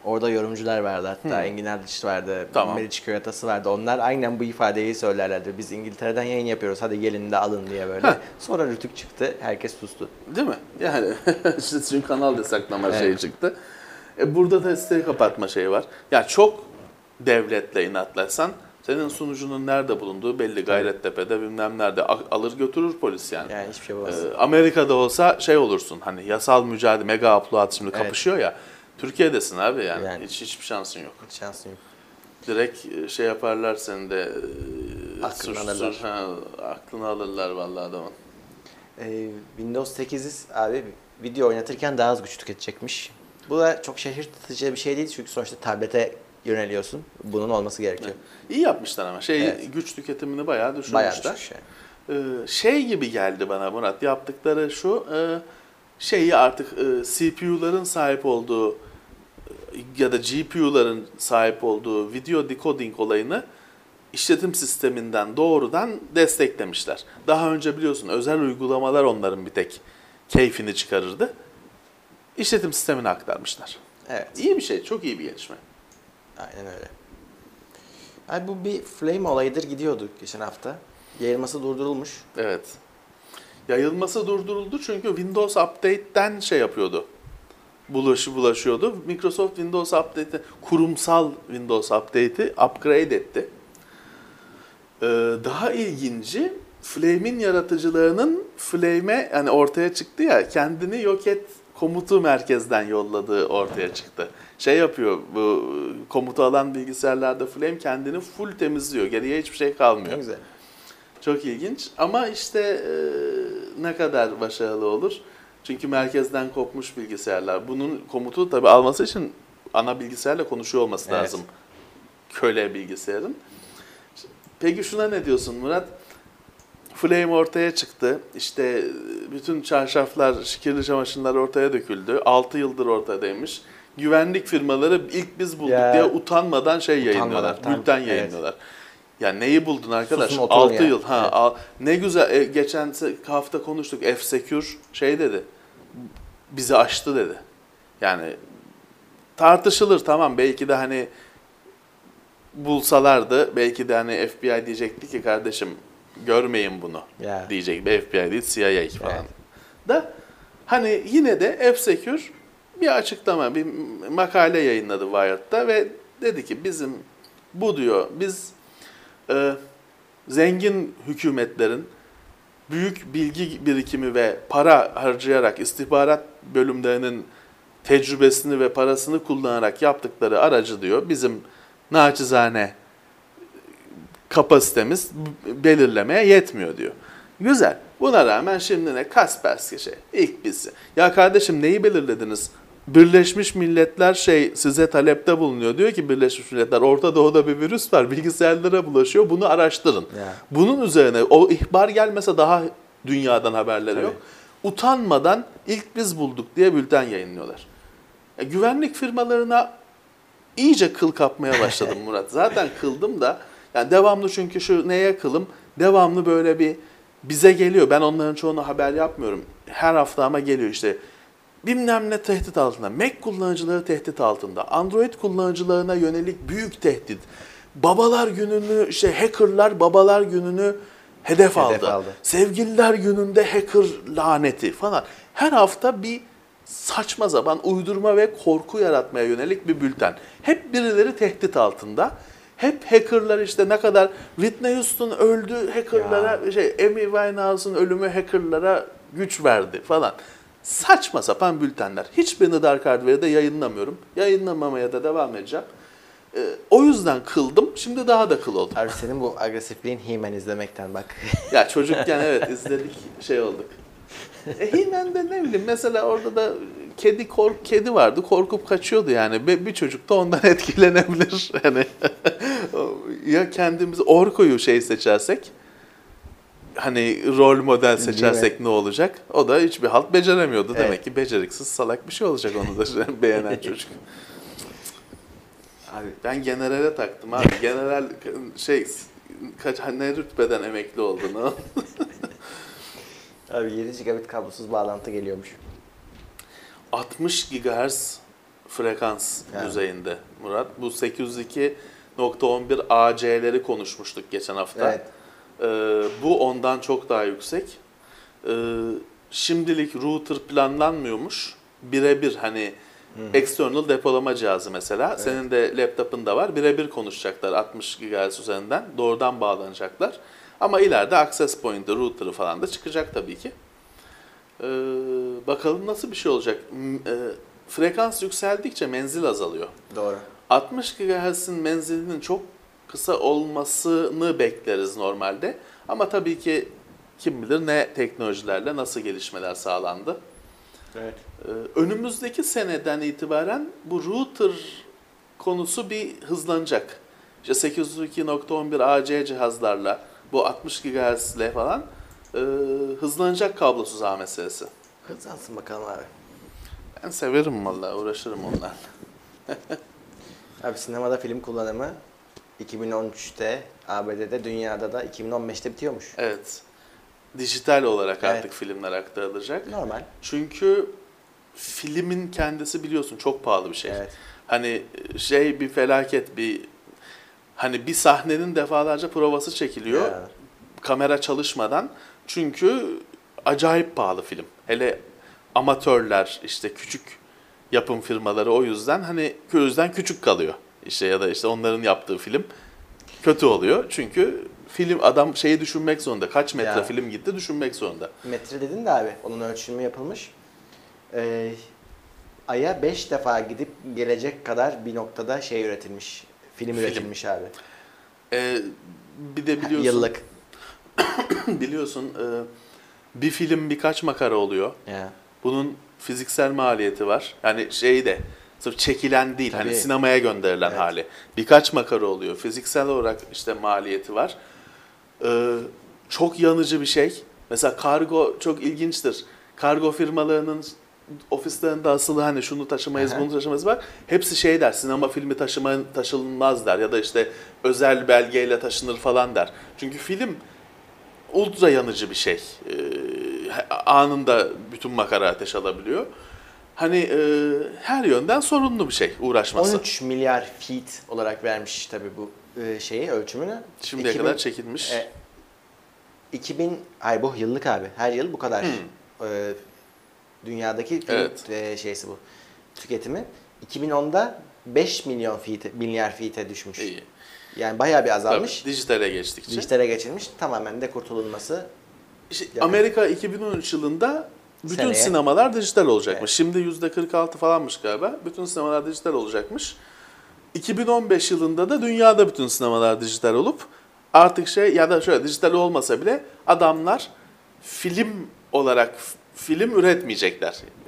Orada yorumcular vardı. Hatta Engin Erdiç vardı. Tamam. Meriç Köyatası vardı. Onlar aynen bu ifadeyi söylerlerdi. Biz İngiltere'den yayın yapıyoruz. Hadi gelin de alın diye böyle. Heh. Sonra Rütük çıktı. Herkes sustu. Değil mi? Yani işte çünkü kanal yasaklama Evet. şeyi çıktı. E burada da siteyi kapatma şeyi var. Ya çok devletle inatlaşsan senin sunucunun nerede bulunduğu belli. Gayrettepe'de bilmem nerede. A- Alır götürür polis yani. Yani hiçbir şey olmaz. Ee, Amerika'da olsa şey olursun hani yasal mücadele, mega upload şimdi Evet. kapışıyor ya. Türkiye'desin abi yani. Yani. Hiç hiçbir şansın yok. Hiç şansın yok. Direkt e, şey yaparlar seni de e, Aklını suçsuz- alırlar. Ha, aklını alırlar vallahi adamın. Ee, Windows sekiz abi video oynatırken daha az güç tüketecekmiş. Bu da çok şaşırtıcı bir şey değil çünkü sonuçta tablete yöneliyorsun. Bunun olması gerekiyor. İyi yapmışlar ama şey Evet. güç tüketimini bayağı Bayağı düşürmüşler. düşmüş yani. Ee, şey gibi geldi bana Murat, yaptıkları şu e, şeyi artık e, C P U'ların sahip olduğu e, ya da G P U'ların sahip olduğu video decoding olayını işletim sisteminden doğrudan desteklemişler. Daha önce biliyorsun özel uygulamalar onların bir tek keyfini çıkarırdı. İşletim sistemine aktarmışlar. Evet. İyi bir şey, çok iyi bir gelişme. Aynen öyle. Abi bu bir flame olayıdır gidiyordu geçen hafta. Yayılması durdurulmuş. Evet. Yayılması durduruldu çünkü Windows Update'ten şey yapıyordu. Bulaşı bulaşıyordu. Microsoft Windows Update'i, kurumsal Windows Update'i upgrade etti. Ee, daha ilginci, Flame'in yaratıcılarının Flame'e yani ortaya çıktı ya, kendini yok et komutu merkezden yolladığı ortaya çıktı. Şey yapıyor, bu komutu alan bilgisayarlarda Flame kendini full temizliyor. Geriye hiçbir şey kalmıyor. Ne güzel. Çok ilginç ama işte e, ne kadar başarılı olur? Çünkü merkezden kopmuş bilgisayarlar. Bunun komutu tabii alması için ana bilgisayarla konuşuyor olması Evet. lazım. Köle bilgisayarın. Peki şuna ne diyorsun Murat? Flame ortaya çıktı. İşte bütün çarşaflar, kirli çamaşırlar ortaya döküldü. altı yıldır ortadaymış. Güvenlik firmaları ilk biz bulduk Ya, diye utanmadan şey utanmadan, yayınlıyorlar. tam- Bülten evet. yayınlıyorlar. Ya neyi buldun arkadaş? Susun, oturun altı ya. yıl. Ha, Evet. al- ne güzel. E, geçen se- hafta konuştuk. F-Secure şey dedi. Bizi aştı dedi. Yani tartışılır tamam. Belki de hani bulsalardı belki de hani F B I diyecekti ki kardeşim görmeyin bunu Ya. diyecek. F B I değil C I A falan. Evet. Da hani yine de F-Secure bir açıklama, bir makale yayınladı Wired'da ve dedi ki bizim bu diyor biz e, zengin hükümetlerin büyük bilgi birikimi ve para harcayarak istihbarat bölümlerinin tecrübesini ve parasını kullanarak yaptıkları aracı diyor bizim naçizane kapasitemiz belirlemeye yetmiyor diyor. Güzel. Buna rağmen şimdi ne? Kaspersky şey. İlk biz. Ya kardeşim neyi belirlediniz? Birleşmiş Milletler şey size talepte bulunuyor. Diyor ki Birleşmiş Milletler Orta Doğu'da bir virüs var. Bilgisayarlara bulaşıyor. Bunu araştırın. Ya. Bunun üzerine o ihbar gelmese daha dünyadan haberleri yok. Utanmadan ilk biz bulduk diye bülten yayınlıyorlar. E, güvenlik firmalarına iyice kıl kapmaya başladım Murat. Zaten kıldım da yani devamlı çünkü şu neye kılım? Devamlı böyle bir bize geliyor. Ben onların çoğunu haber yapmıyorum. Her hafta ama geliyor işte. Bilmem ne tehdit altında. Mac kullanıcıları tehdit altında. Android kullanıcılarına yönelik büyük tehdit. Babalar gününü, işte hackerlar babalar gününü hedef, Hedef aldı. aldı. Sevgililer gününde hacker laneti falan. Her hafta bir saçma sapan uydurma ve korku yaratmaya yönelik bir bülten. Hep birileri tehdit altında. Hep hackerlar işte ne kadar Whitney Houston öldü hackerlara, şey Amy Winehouse'un ölümü hackerlara güç verdi falan. Saçma sapan bültenler. Hiçbirini Dark Hardware'de yayınlamıyorum. Yayınlamamaya da devam edeceğim. Ee, o yüzden kıldım. Şimdi daha da kıl oldum. Abi senin bu agresifliğin He-Man izlemekten bak. Ya çocukken evet izledik şey olduk. E, He-Man'de ne bileyim mesela orada da kedi kork kedi vardı korkup kaçıyordu yani. Bir, bir çocuk da ondan etkilenebilir. Yani ya kendimiz Orko'yu şey seçersek hani rol model seçersek ne olacak? O da hiçbir halt beceremiyordu. Evet. Demek ki beceriksiz salak bir şey olacak onu da beğenen çocuk. Abi Ben generale taktım abi. General şey kaç ne rütbeden emekli olduğunu. Abi yedi gigabit kablosuz bağlantı geliyormuş. altmış gigahertz frekans Yani. düzeyinde Murat. Bu sekiz yüz iki nokta on bir A C'leri konuşmuştuk geçen hafta. Evet. Ee, bu ondan çok daha yüksek. Ee, şimdilik router planlanmıyormuş. Birebir hani external depolama cihazı mesela. Evet. Senin de laptop'un da var. Birebir konuşacaklar altmış gigahertz üzerinden. Doğrudan bağlanacaklar. Ama ileride access point'i, router'ı falan da çıkacak tabii ki. Ee, bakalım nasıl bir şey olacak. M- e, frekans yükseldikçe menzil azalıyor. Doğru. altmış gigahertz'in menzilinin çok kısa olmasını bekleriz normalde. Ama tabii ki kim bilir ne teknolojilerle nasıl gelişmeler sağlandı. Evet. Ee, önümüzdeki seneden itibaren bu router konusu bir hızlanacak. İşte sekiz yüz iki nokta on bir A C cihazlarla bu altmış gigahertz ile falan e, hızlanacak kablosuz ağ meselesi. Hızlansın bakalım abi. Ben severim vallahi, uğraşırım onlarla. Abi sinemada film kullanımı iki bin on üçte A B D'de, dünyada da iki bin on beşte bitiyormuş. Evet. Dijital olarak Evet. artık filmler aktarılacak. Normal. Çünkü filmin kendisi biliyorsun çok pahalı bir şey. Evet. Hani şey bir felaket, bir hani bir sahnenin defalarca provası çekiliyor. Ya. Kamera çalışmadan. Çünkü acayip pahalı film. Hele amatörler, işte küçük yapım firmaları o yüzden hani o yüzden küçük kalıyor. İşte ya da işte onların yaptığı film kötü oluyor. Çünkü film adam şeyi düşünmek zorunda. Kaç metre Ya. film gitti düşünmek zorunda. Metre dedin de abi, onun ölçümü yapılmış. Ee, Ay'a beş defa gidip gelecek kadar bir noktada şey üretilmiş. Film, Film. üretilmiş abi. Ee, bir de biliyorsun Yıllık. biliyorsun e, bir film birkaç makara oluyor. Ya. Bunun fiziksel maliyeti var. Yani şey de sırf çekilen değil, Tabii. hani sinemaya gönderilen Evet. hali. Birkaç makara oluyor. Fiziksel olarak işte maliyeti var. Ee, çok yanıcı bir şey. Mesela kargo çok ilginçtir. Kargo firmalarının ofislerinde asılı hani şunu taşımayız, Aha. bunu taşımayız var. Hepsi şey der, sinema filmi taşıma, taşınmaz der ya da işte özel belgeyle taşınır falan der. Çünkü film ultra yanıcı bir şey. Ee, anında bütün makara ateş alabiliyor. Hani e, her yönden sorunlu bir şey uğraşması. on üç milyar feet olarak vermiş tabii bu e, şeyi, ölçümünü. Şimdiye iki bin kadar çekilmiş. E, iki bin, ay bu yıllık abi. Her yıl bu kadar. Hmm. E, dünyadaki film Evet. e, şeysi bu. Tüketimi. iki bin onda beş milyon feet, milyar feet'e düşmüş. İyi. Yani bayağı bir azalmış. Tabii, dijitale geçtikçe. Dijitale geçilmiş. Tamamen de kurtulunması. İşte Yakın. Amerika iki bin on üç yılında bütün Seneye. sinemalar dijital olacakmış. Evet. Şimdi yüzde kırk altı falanmış galiba. Bütün sinemalar dijital olacakmış. iki bin on beş yılında da dünyada bütün sinemalar dijital olup artık şey ya da şöyle dijital olmasa bile adamlar film olarak f- film üretmeyecekler. Ee,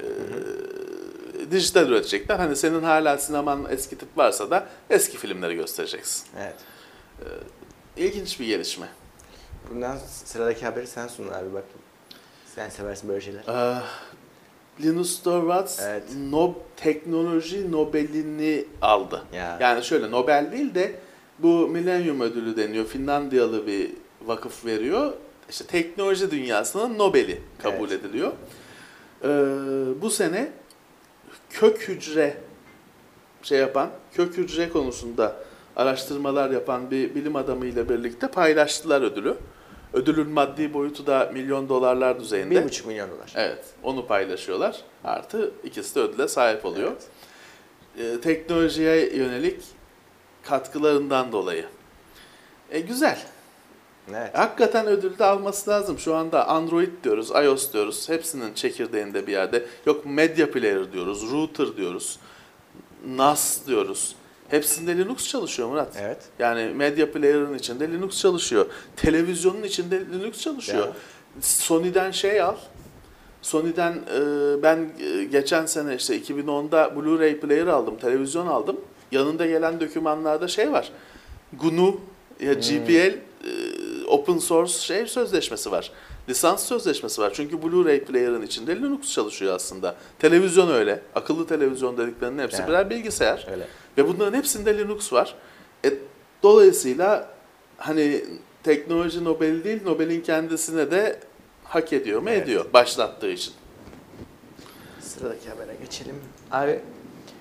dijital üretecekler. Hani senin hala sineman eski tip varsa da eski filmleri göstereceksin. Evet. İlginç bir gelişme. Bundan sıradaki haberi sen sun abi bak. Sen seversin böyle şeyler. Ee, Linus Torvalds Evet. Nob teknoloji Nobel'ini aldı. Ya. Yani şöyle Nobel değil de bu Millennium Ödülü deniyor. Finlandiyalı bir vakıf veriyor. İşte teknoloji dünyasının Nobel'i kabul Evet. ediliyor. Ee, bu sene kök hücre şey yapan, kök hücre konusunda araştırmalar yapan bir bilim adamı ile birlikte paylaştılar ödülü. Ödülün maddi boyutu da milyon dolarlar düzeyinde. Bir buçuk milyon dolar. Evet, onu paylaşıyorlar. Artı ikisi de ödüle sahip oluyor. Evet. Ee, teknolojiye yönelik katkılarından dolayı. E, güzel. Evet. Hakikaten ödül de alması lazım. Şu anda Android diyoruz, iOS diyoruz. Hepsinin çekirdeğinde bir yerde. Yok Media Player diyoruz, Router diyoruz, N A S diyoruz. Hepsinde Linux çalışıyor Murat. Evet. Yani Media Player'ın içinde Linux çalışıyor. Televizyonun içinde Linux çalışıyor. Ya. Sony'den şey al. Sony'den e, ben e, geçen sene işte iki bin onda Blu-ray player aldım, televizyon aldım. Yanında gelen dokümanlarda şey var. G N U ya G P L e, open source şey sözleşmesi var. Lisans sözleşmesi var. Çünkü Blu-ray player'ın içinde Linux çalışıyor aslında. Televizyon öyle. Akıllı televizyon dediklerinin hepsi Yani. birer bilgisayar. Öyle. Ve bunların hepsinde Linux var. E, dolayısıyla hani teknoloji Nobel değil, Nobel'in kendisine de hak ediyor mu? Evet. Ediyor. Başlattığı için. Sıradaki habere geçelim. Abi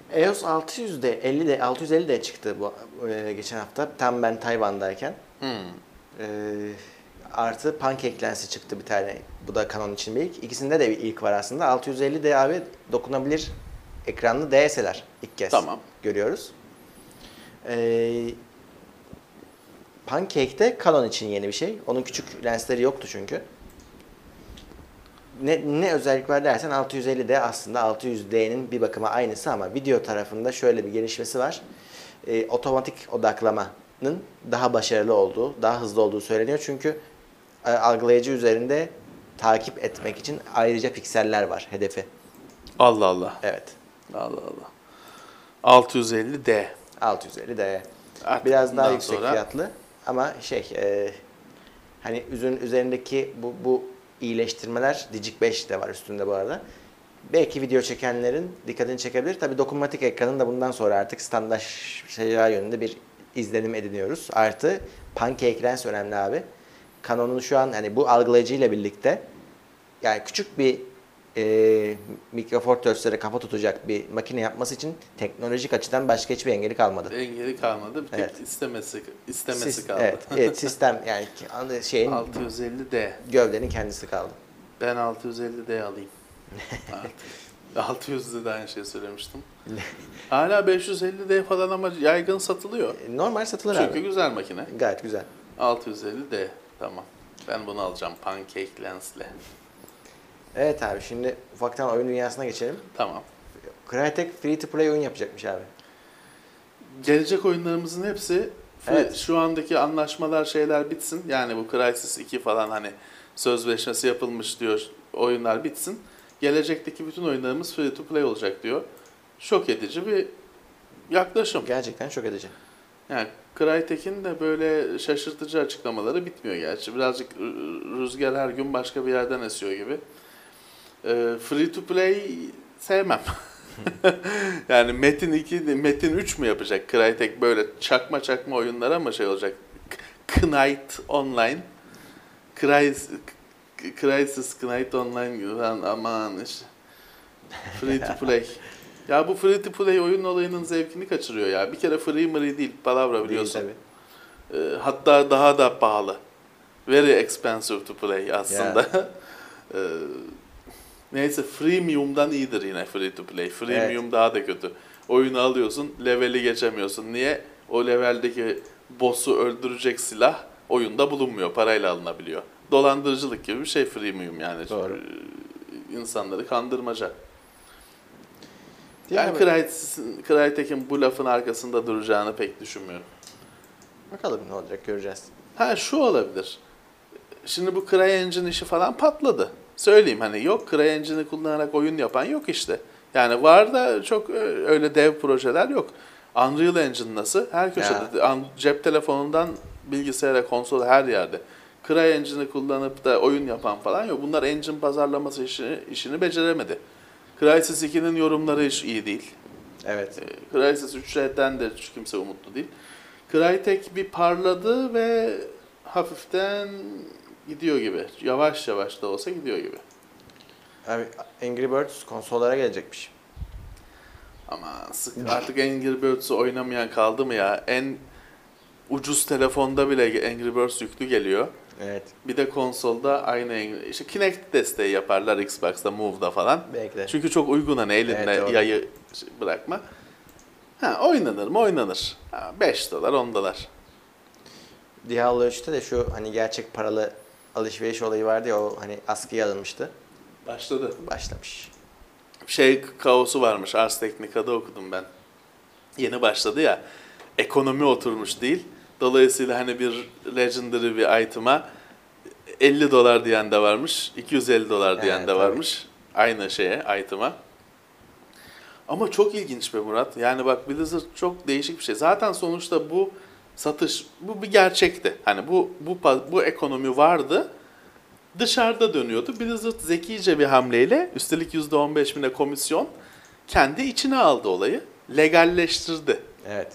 E O S altı yüz D, elli D, altı yüz elli D çıktı bu e, geçen hafta. Tam ben Tayvan'dayken. Hmm. E, artı Pancake Lens'i çıktı bir tane. Bu da Canon için bir ilk. İkisinde de bir ilk var aslında. altı yüz elli D abi dokunabilir ekranlı D S L R ilk kez Tamam. görüyoruz. E, Pancake de Canon için yeni bir şey. Onun küçük lensleri yoktu çünkü. Ne, ne özellik var dersen altı yüz elli D aslında altı yüz D'nin bir bakıma aynısı ama video tarafında şöyle bir gelişmesi var. E, otomatik odaklamanın daha başarılı olduğu, daha hızlı olduğu söyleniyor. Çünkü e, algılayıcı üzerinde takip etmek için ayrıca pikseller var hedefi. Allah Allah. Evet. Allah Allah. altı yüz elli D. altı yüz elli D. Artık Biraz daha bundan yüksek sonra- fiyatlı ama şey e, hani üzün üzerindeki bu, bu iyileştirmeler Digic beş de var üstünde bu arada. Belki video çekenlerin dikkatini çekebilir. Tabii dokunmatik ekranın da bundan sonra artık standartlaşacağı yönünde bir izlenim ediniyoruz. Artı Pancake Lens önemli abi. Canon'un şu an hani bu algılayıcıyla birlikte yani küçük bir e, Micro Four Thirds'lere kafa tutacak bir makine yapması için teknolojik açıdan başka hiçbir engeli kalmadı. Engeli kalmadı. Bir tek Evet. istemesi, istemesi Sis- kaldı. Evet, evet, sistem yani ki- şeyin altı yüz elli D. gövdenin kendisi kaldı. Ben altı yüz elli D alayım. Artık. altı yüzde de aynı şey söylemiştim. Hala beş yüz elli D falan ama yaygın satılıyor. E, Normal satılır Çünkü abi. güzel makine. Gayet güzel. altı yüz elli D. Tamam. Ben bunu alacağım Pancake Lens'le. Evet abi şimdi ufaktan oyun dünyasına geçelim. Tamam. Crytek free to play oyun yapacakmış abi. Gelecek oyunlarımızın hepsi Evet. şu andaki anlaşmalar şeyler bitsin. Yani bu Crysis iki falan hani sözleşmesi yapılmış diyor. Oyunlar bitsin. Gelecekteki bütün oyunlarımız free to play olacak diyor. Şok edici bir yaklaşım. Gerçekten şok edici. Yani Crytek'in de böyle şaşırtıcı açıklamaları bitmiyor gerçi. Birazcık rü- rüzgar her gün başka bir yerden esiyor gibi. Ee, free to play sevmem. Yani Metin iki, Metin üç mü yapacak Crytek böyle çakma çakma oyunlara mı şey olacak? K- Knight Online, Crysis, Crysis Knight Online gibi falan aman işte. Free to play. Ya bu free to play oyun olayının zevkini kaçırıyor ya. Bir kere free mırı değil, palavra biliyorsun. Değil Ee, hatta daha da pahalı. Very expensive to play aslında. Ee, neyse freemium'dan iyidir yine free to play. Freemium Evet. daha da kötü. Oyunu alıyorsun, leveli geçemiyorsun. Niye? O leveldeki boss'u öldürecek silah oyunda bulunmuyor. Parayla alınabiliyor. Dolandırıcılık gibi bir şey freemium yani. Doğru. Ee, İnsanları kandırmaca. Diğer Ben bir- Crytek'in Crytek'in bu lafın arkasında duracağını pek düşünmüyorum. Bakalım ne olacak göreceğiz. Ha şu olabilir. Şimdi bu CryEngine işi falan patladı. Söyleyeyim hani yok CryEngine'i kullanarak oyun yapan yok işte. Yani var da çok öyle dev projeler yok. Unreal Engine nasıl? Her köşede an- cep telefonundan bilgisayara, konsola her yerde. CryEngine'i kullanıp da oyun yapan falan yok. Bunlar engine pazarlaması işini, işini beceremedi. Crysis ikinin yorumları hiç iyi değil. Evet. E, Crysis üçten de hiç kimse umutlu değil. Crytek bir parladı ve hafiften gidiyor gibi. Yavaş yavaş da olsa gidiyor gibi. Abi Angry Birds konsollara gelecekmiş. Ama sık artık Angry Birds'ü oynamayan kaldı mı ya? En ucuz telefonda bile Angry Birds yüklü geliyor. Evet. Bir de konsolda aynı Angry... İşte Kinect desteği yaparlar Xbox'ta, Move'da falan. Belki de. Çünkü çok uygun hani elinde Evet, doğru. yayı bırakma. Ha oynanır mı? Oynanır. Ha, beş dolar, on dolar. Diablo üçte de şu hani gerçek paralı alışveriş olayı vardı ya o hani askıya alınmıştı. Başladı. Başlamış. Şey kaosu varmış. Ars Technica'da okudum ben. Yeni başladı ya. Ekonomi oturmuş değil. Dolayısıyla hani bir legendary bir item'a elli dolar diyen de varmış. iki yüz elli dolar diyen Evet, de tabii. varmış. Aynı şeye, item'a. Ama çok ilginç be Murat. Yani bak Blizzard çok değişik bir şey. Zaten sonuçta bu satış, bu bir gerçekti. Hani bu bu bu ekonomi vardı. Dışarıda dönüyordu. Blizzard zekice bir hamleyle, üstelik yüzde on beş bine komisyon, kendi içine aldı olayı. Legalleştirdi. Evet.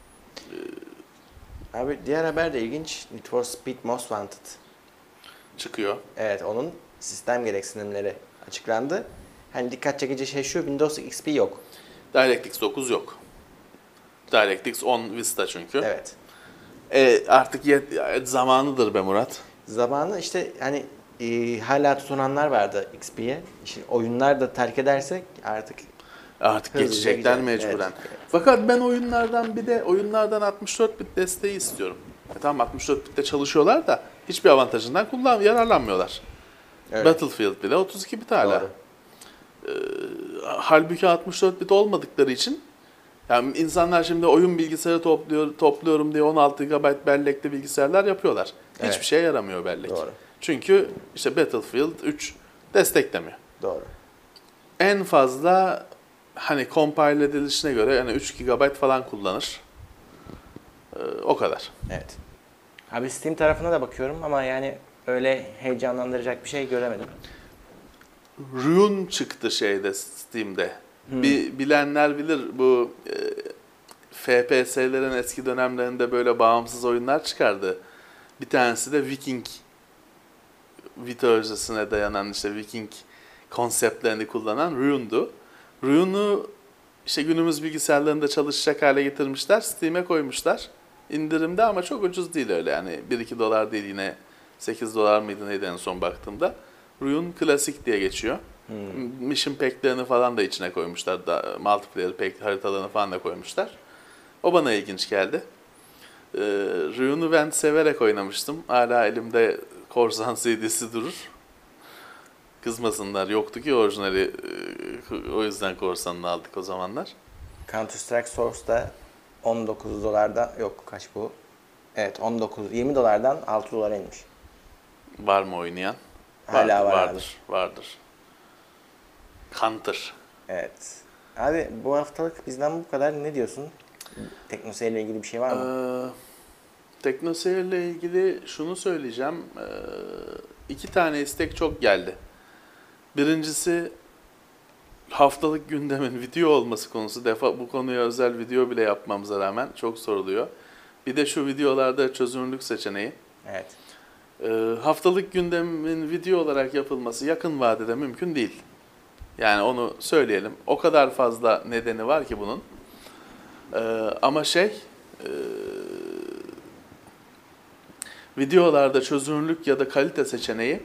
Abi diğer haber de ilginç. Need for Speed Most Wanted. Çıkıyor. Evet onun sistem gereksinimleri açıklandı. Hani dikkat çekici şey şu Windows X P yok. DirectX dokuz yok. DirectX on Vista çünkü. Evet. E, artık yet, zamanıdır be Murat. Zamanı işte hani e, hala tutunanlar vardı X P'ye. İşte oyunlar da terk edersek artık Artık hızlıca geçecekler gider. mecburen. Evet, evet. Fakat ben oyunlardan bir de oyunlardan altmış dört bit desteği istiyorum. E tamam altmış dört bitte çalışıyorlar da hiçbir avantajından kullan yararlanmıyorlar. Evet. Battlefield bile otuz iki bit hala. Doğru. Ee, halbuki altmış dört bit olmadıkları için yani insanlar şimdi oyun bilgisayarı topluyor, topluyorum diye on altı gigabayt bellekli bilgisayarlar yapıyorlar. Evet. Hiçbir şeye yaramıyor bellek. Doğru. Çünkü işte Battlefield üç desteklemiyor. Doğru. En fazla hani compile edilişine göre yani üç gigabayt falan kullanır. Ee, o kadar. Evet. Abi Steam tarafına da bakıyorum ama yani öyle heyecanlandıracak bir şey göremedim. Rune çıktı şeyde Steam'de. Hmm. Bir bilenler bilir bu e, F P S'lerin eski dönemlerinde böyle bağımsız oyunlar çıkardı. Bir tanesi de Viking mitolojisine dayanan işte Viking konseptlerini kullanan Rune'du. Rune'u işte günümüz bilgisayarlarında çalışacak hale getirmişler. Steam'e koymuşlar. İndirimde ama çok ucuz değil öyle yani. bir iki dolar değil yine sekiz dolar mıydı neydi en son baktığımda. Rune Classic diye geçiyor. Hmm. Mission pack'lerini falan da içine koymuşlar. Da, multiplayer pack haritalarını falan da koymuşlar. O bana ilginç geldi. Ee, Rune'u ben severek oynamıştım. Hala elimde korsan C D'si durur. Kızmasınlar. Yoktu ki orijinali. O yüzden korsanını aldık o zamanlar. Counter Strike Source'da on dokuz dolardan yok kaç bu? Evet on dokuz yirmi dolardan altı dolara inmiş. Var mı oynayan? Hala vardır, var vardır, abi. Vardır. Counter. Evet. Abi bu haftalık bizden bu kadar. Ne diyorsun? Teknoseyir ile ilgili bir şey var mı? Ee, Teknoseyir ile ilgili şunu söyleyeceğim. Ee, iki tane istek çok geldi. Birincisi haftalık gündemin video olması konusu. Defa bu konuya özel video bile yapmamıza rağmen çok soruluyor. Bir de şu videolarda çözünürlük seçeneği. Evet. Ee, haftalık gündemin video olarak yapılması yakın vadede mümkün değil. Yani onu söyleyelim. O kadar fazla nedeni var ki bunun. Ee, ama şey, e, videolarda çözünürlük ya da kalite seçeneği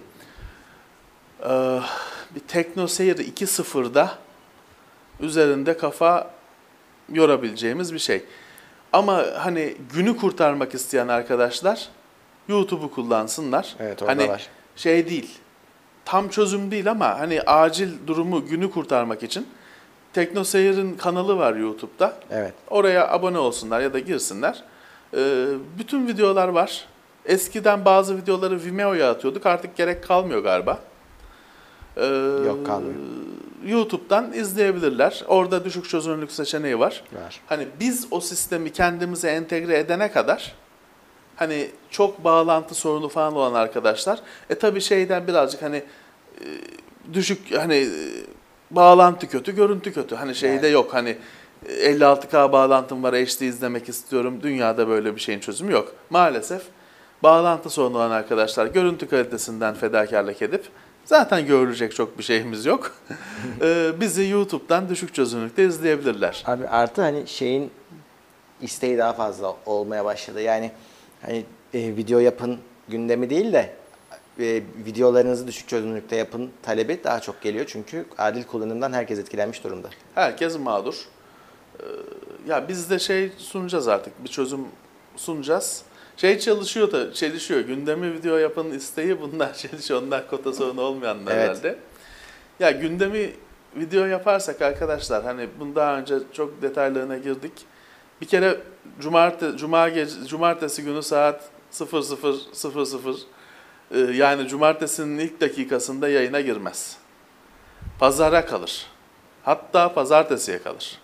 e, bir TeknoSeyir iki nokta sıfırda üzerinde kafa yorabileceğimiz bir şey. Ama hani günü kurtarmak isteyen arkadaşlar YouTube'u kullansınlar. Evet, orada hani var. şey değil, tam çözüm değil ama hani acil durumu günü kurtarmak için TeknoSeyir'in kanalı var YouTube'da. Evet. Oraya abone olsunlar ya da girsinler. Ee, bütün videolar var. Eskiden bazı videoları Vimeo'ya atıyorduk. Artık gerek kalmıyor galiba. Ee, Yok, kalmıyor. YouTube'dan izleyebilirler. Orada düşük çözünürlük seçeneği var. Var. Hani biz o sistemi kendimize entegre edene kadar hani çok bağlantı sorunu falan olan arkadaşlar e tabii şeyden birazcık hani e, düşük hani e, bağlantı kötü, görüntü kötü. Hani şeyde Evet. yok hani elli altı K bağlantım var, H D izlemek istiyorum. Dünyada böyle bir şeyin çözümü yok. Maalesef bağlantı sorunu olan arkadaşlar görüntü kalitesinden fedakarlık edip zaten görülecek çok bir şeyimiz yok. e, bizi YouTube'dan düşük çözünürlükte izleyebilirler. Abi artı hani şeyin isteği daha fazla olmaya başladı. Yani hani e, video yapın gündemi değil de e, videolarınızı düşük çözünürlükte yapın talebi daha çok geliyor. Çünkü adil kullanımdan herkes etkilenmiş durumda. Herkes mağdur. Ee, ya biz de şey sunacağız artık, bir çözüm sunacağız. Şey çalışıyor da çelişiyor. Gündemi video yapın isteği bunlar çelişiyor. Onlar kota sorunu olmayanlar Evet. herhalde. Ya gündemi video yaparsak arkadaşlar hani bunu daha önce çok detaylarına girdik. Bir kere cumartesi cuma gece cumartesi günü saat sıfır sıfır sıfır sıfır e, yani cumartesinin ilk dakikasında yayına girmez. Pazara kalır. Hatta pazartesiye kalır.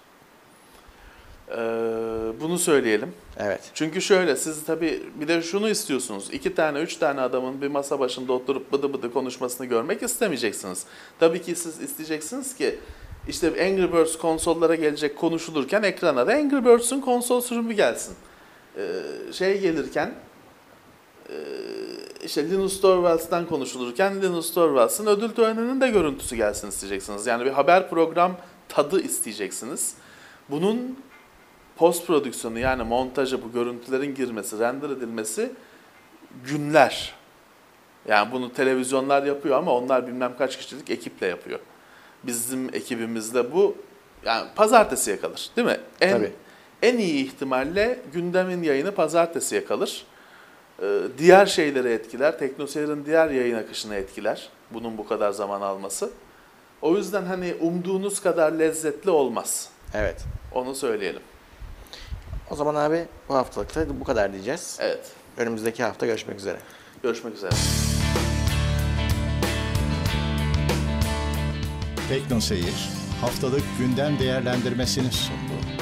Ee, bunu söyleyelim. Evet. Çünkü şöyle siz tabii bir de şunu istiyorsunuz. İki tane, üç tane adamın bir masa başında oturup bıdı bıdı konuşmasını görmek istemeyeceksiniz. Tabii ki siz isteyeceksiniz ki işte Angry Birds konsollara gelecek konuşulurken ekrana da Angry Birds'ün konsol sürümü gelsin. Ee, şey gelirken e, işte Linus Torvalds'tan konuşulurken Linus Torvalds'ın ödül töreninin de görüntüsü gelsin isteyeceksiniz. Yani bir haber program tadı isteyeceksiniz. Bunun post prodüksiyonu yani montaja bu görüntülerin girmesi, render edilmesi günler. Yani bunu televizyonlar yapıyor ama onlar bilmem kaç kişilik ekiple yapıyor. Bizim ekibimizde bu yani pazartesiye kalır, değil mi? En, Tabii. en iyi ihtimalle gündemin yayını pazartesiye kalır. Ee, diğer şeyleri etkiler, TeknoSeyir'in diğer yayın akışını etkiler. Bunun bu kadar zaman alması. O yüzden hani umduğunuz kadar lezzetli olmaz. Evet. Onu söyleyelim. O zaman abi bu haftalıkta bu kadar diyeceğiz. Evet. Önümüzdeki hafta görüşmek üzere. Görüşmek üzere. TeknoSeyir haftalık gündem değerlendirmesini sundu.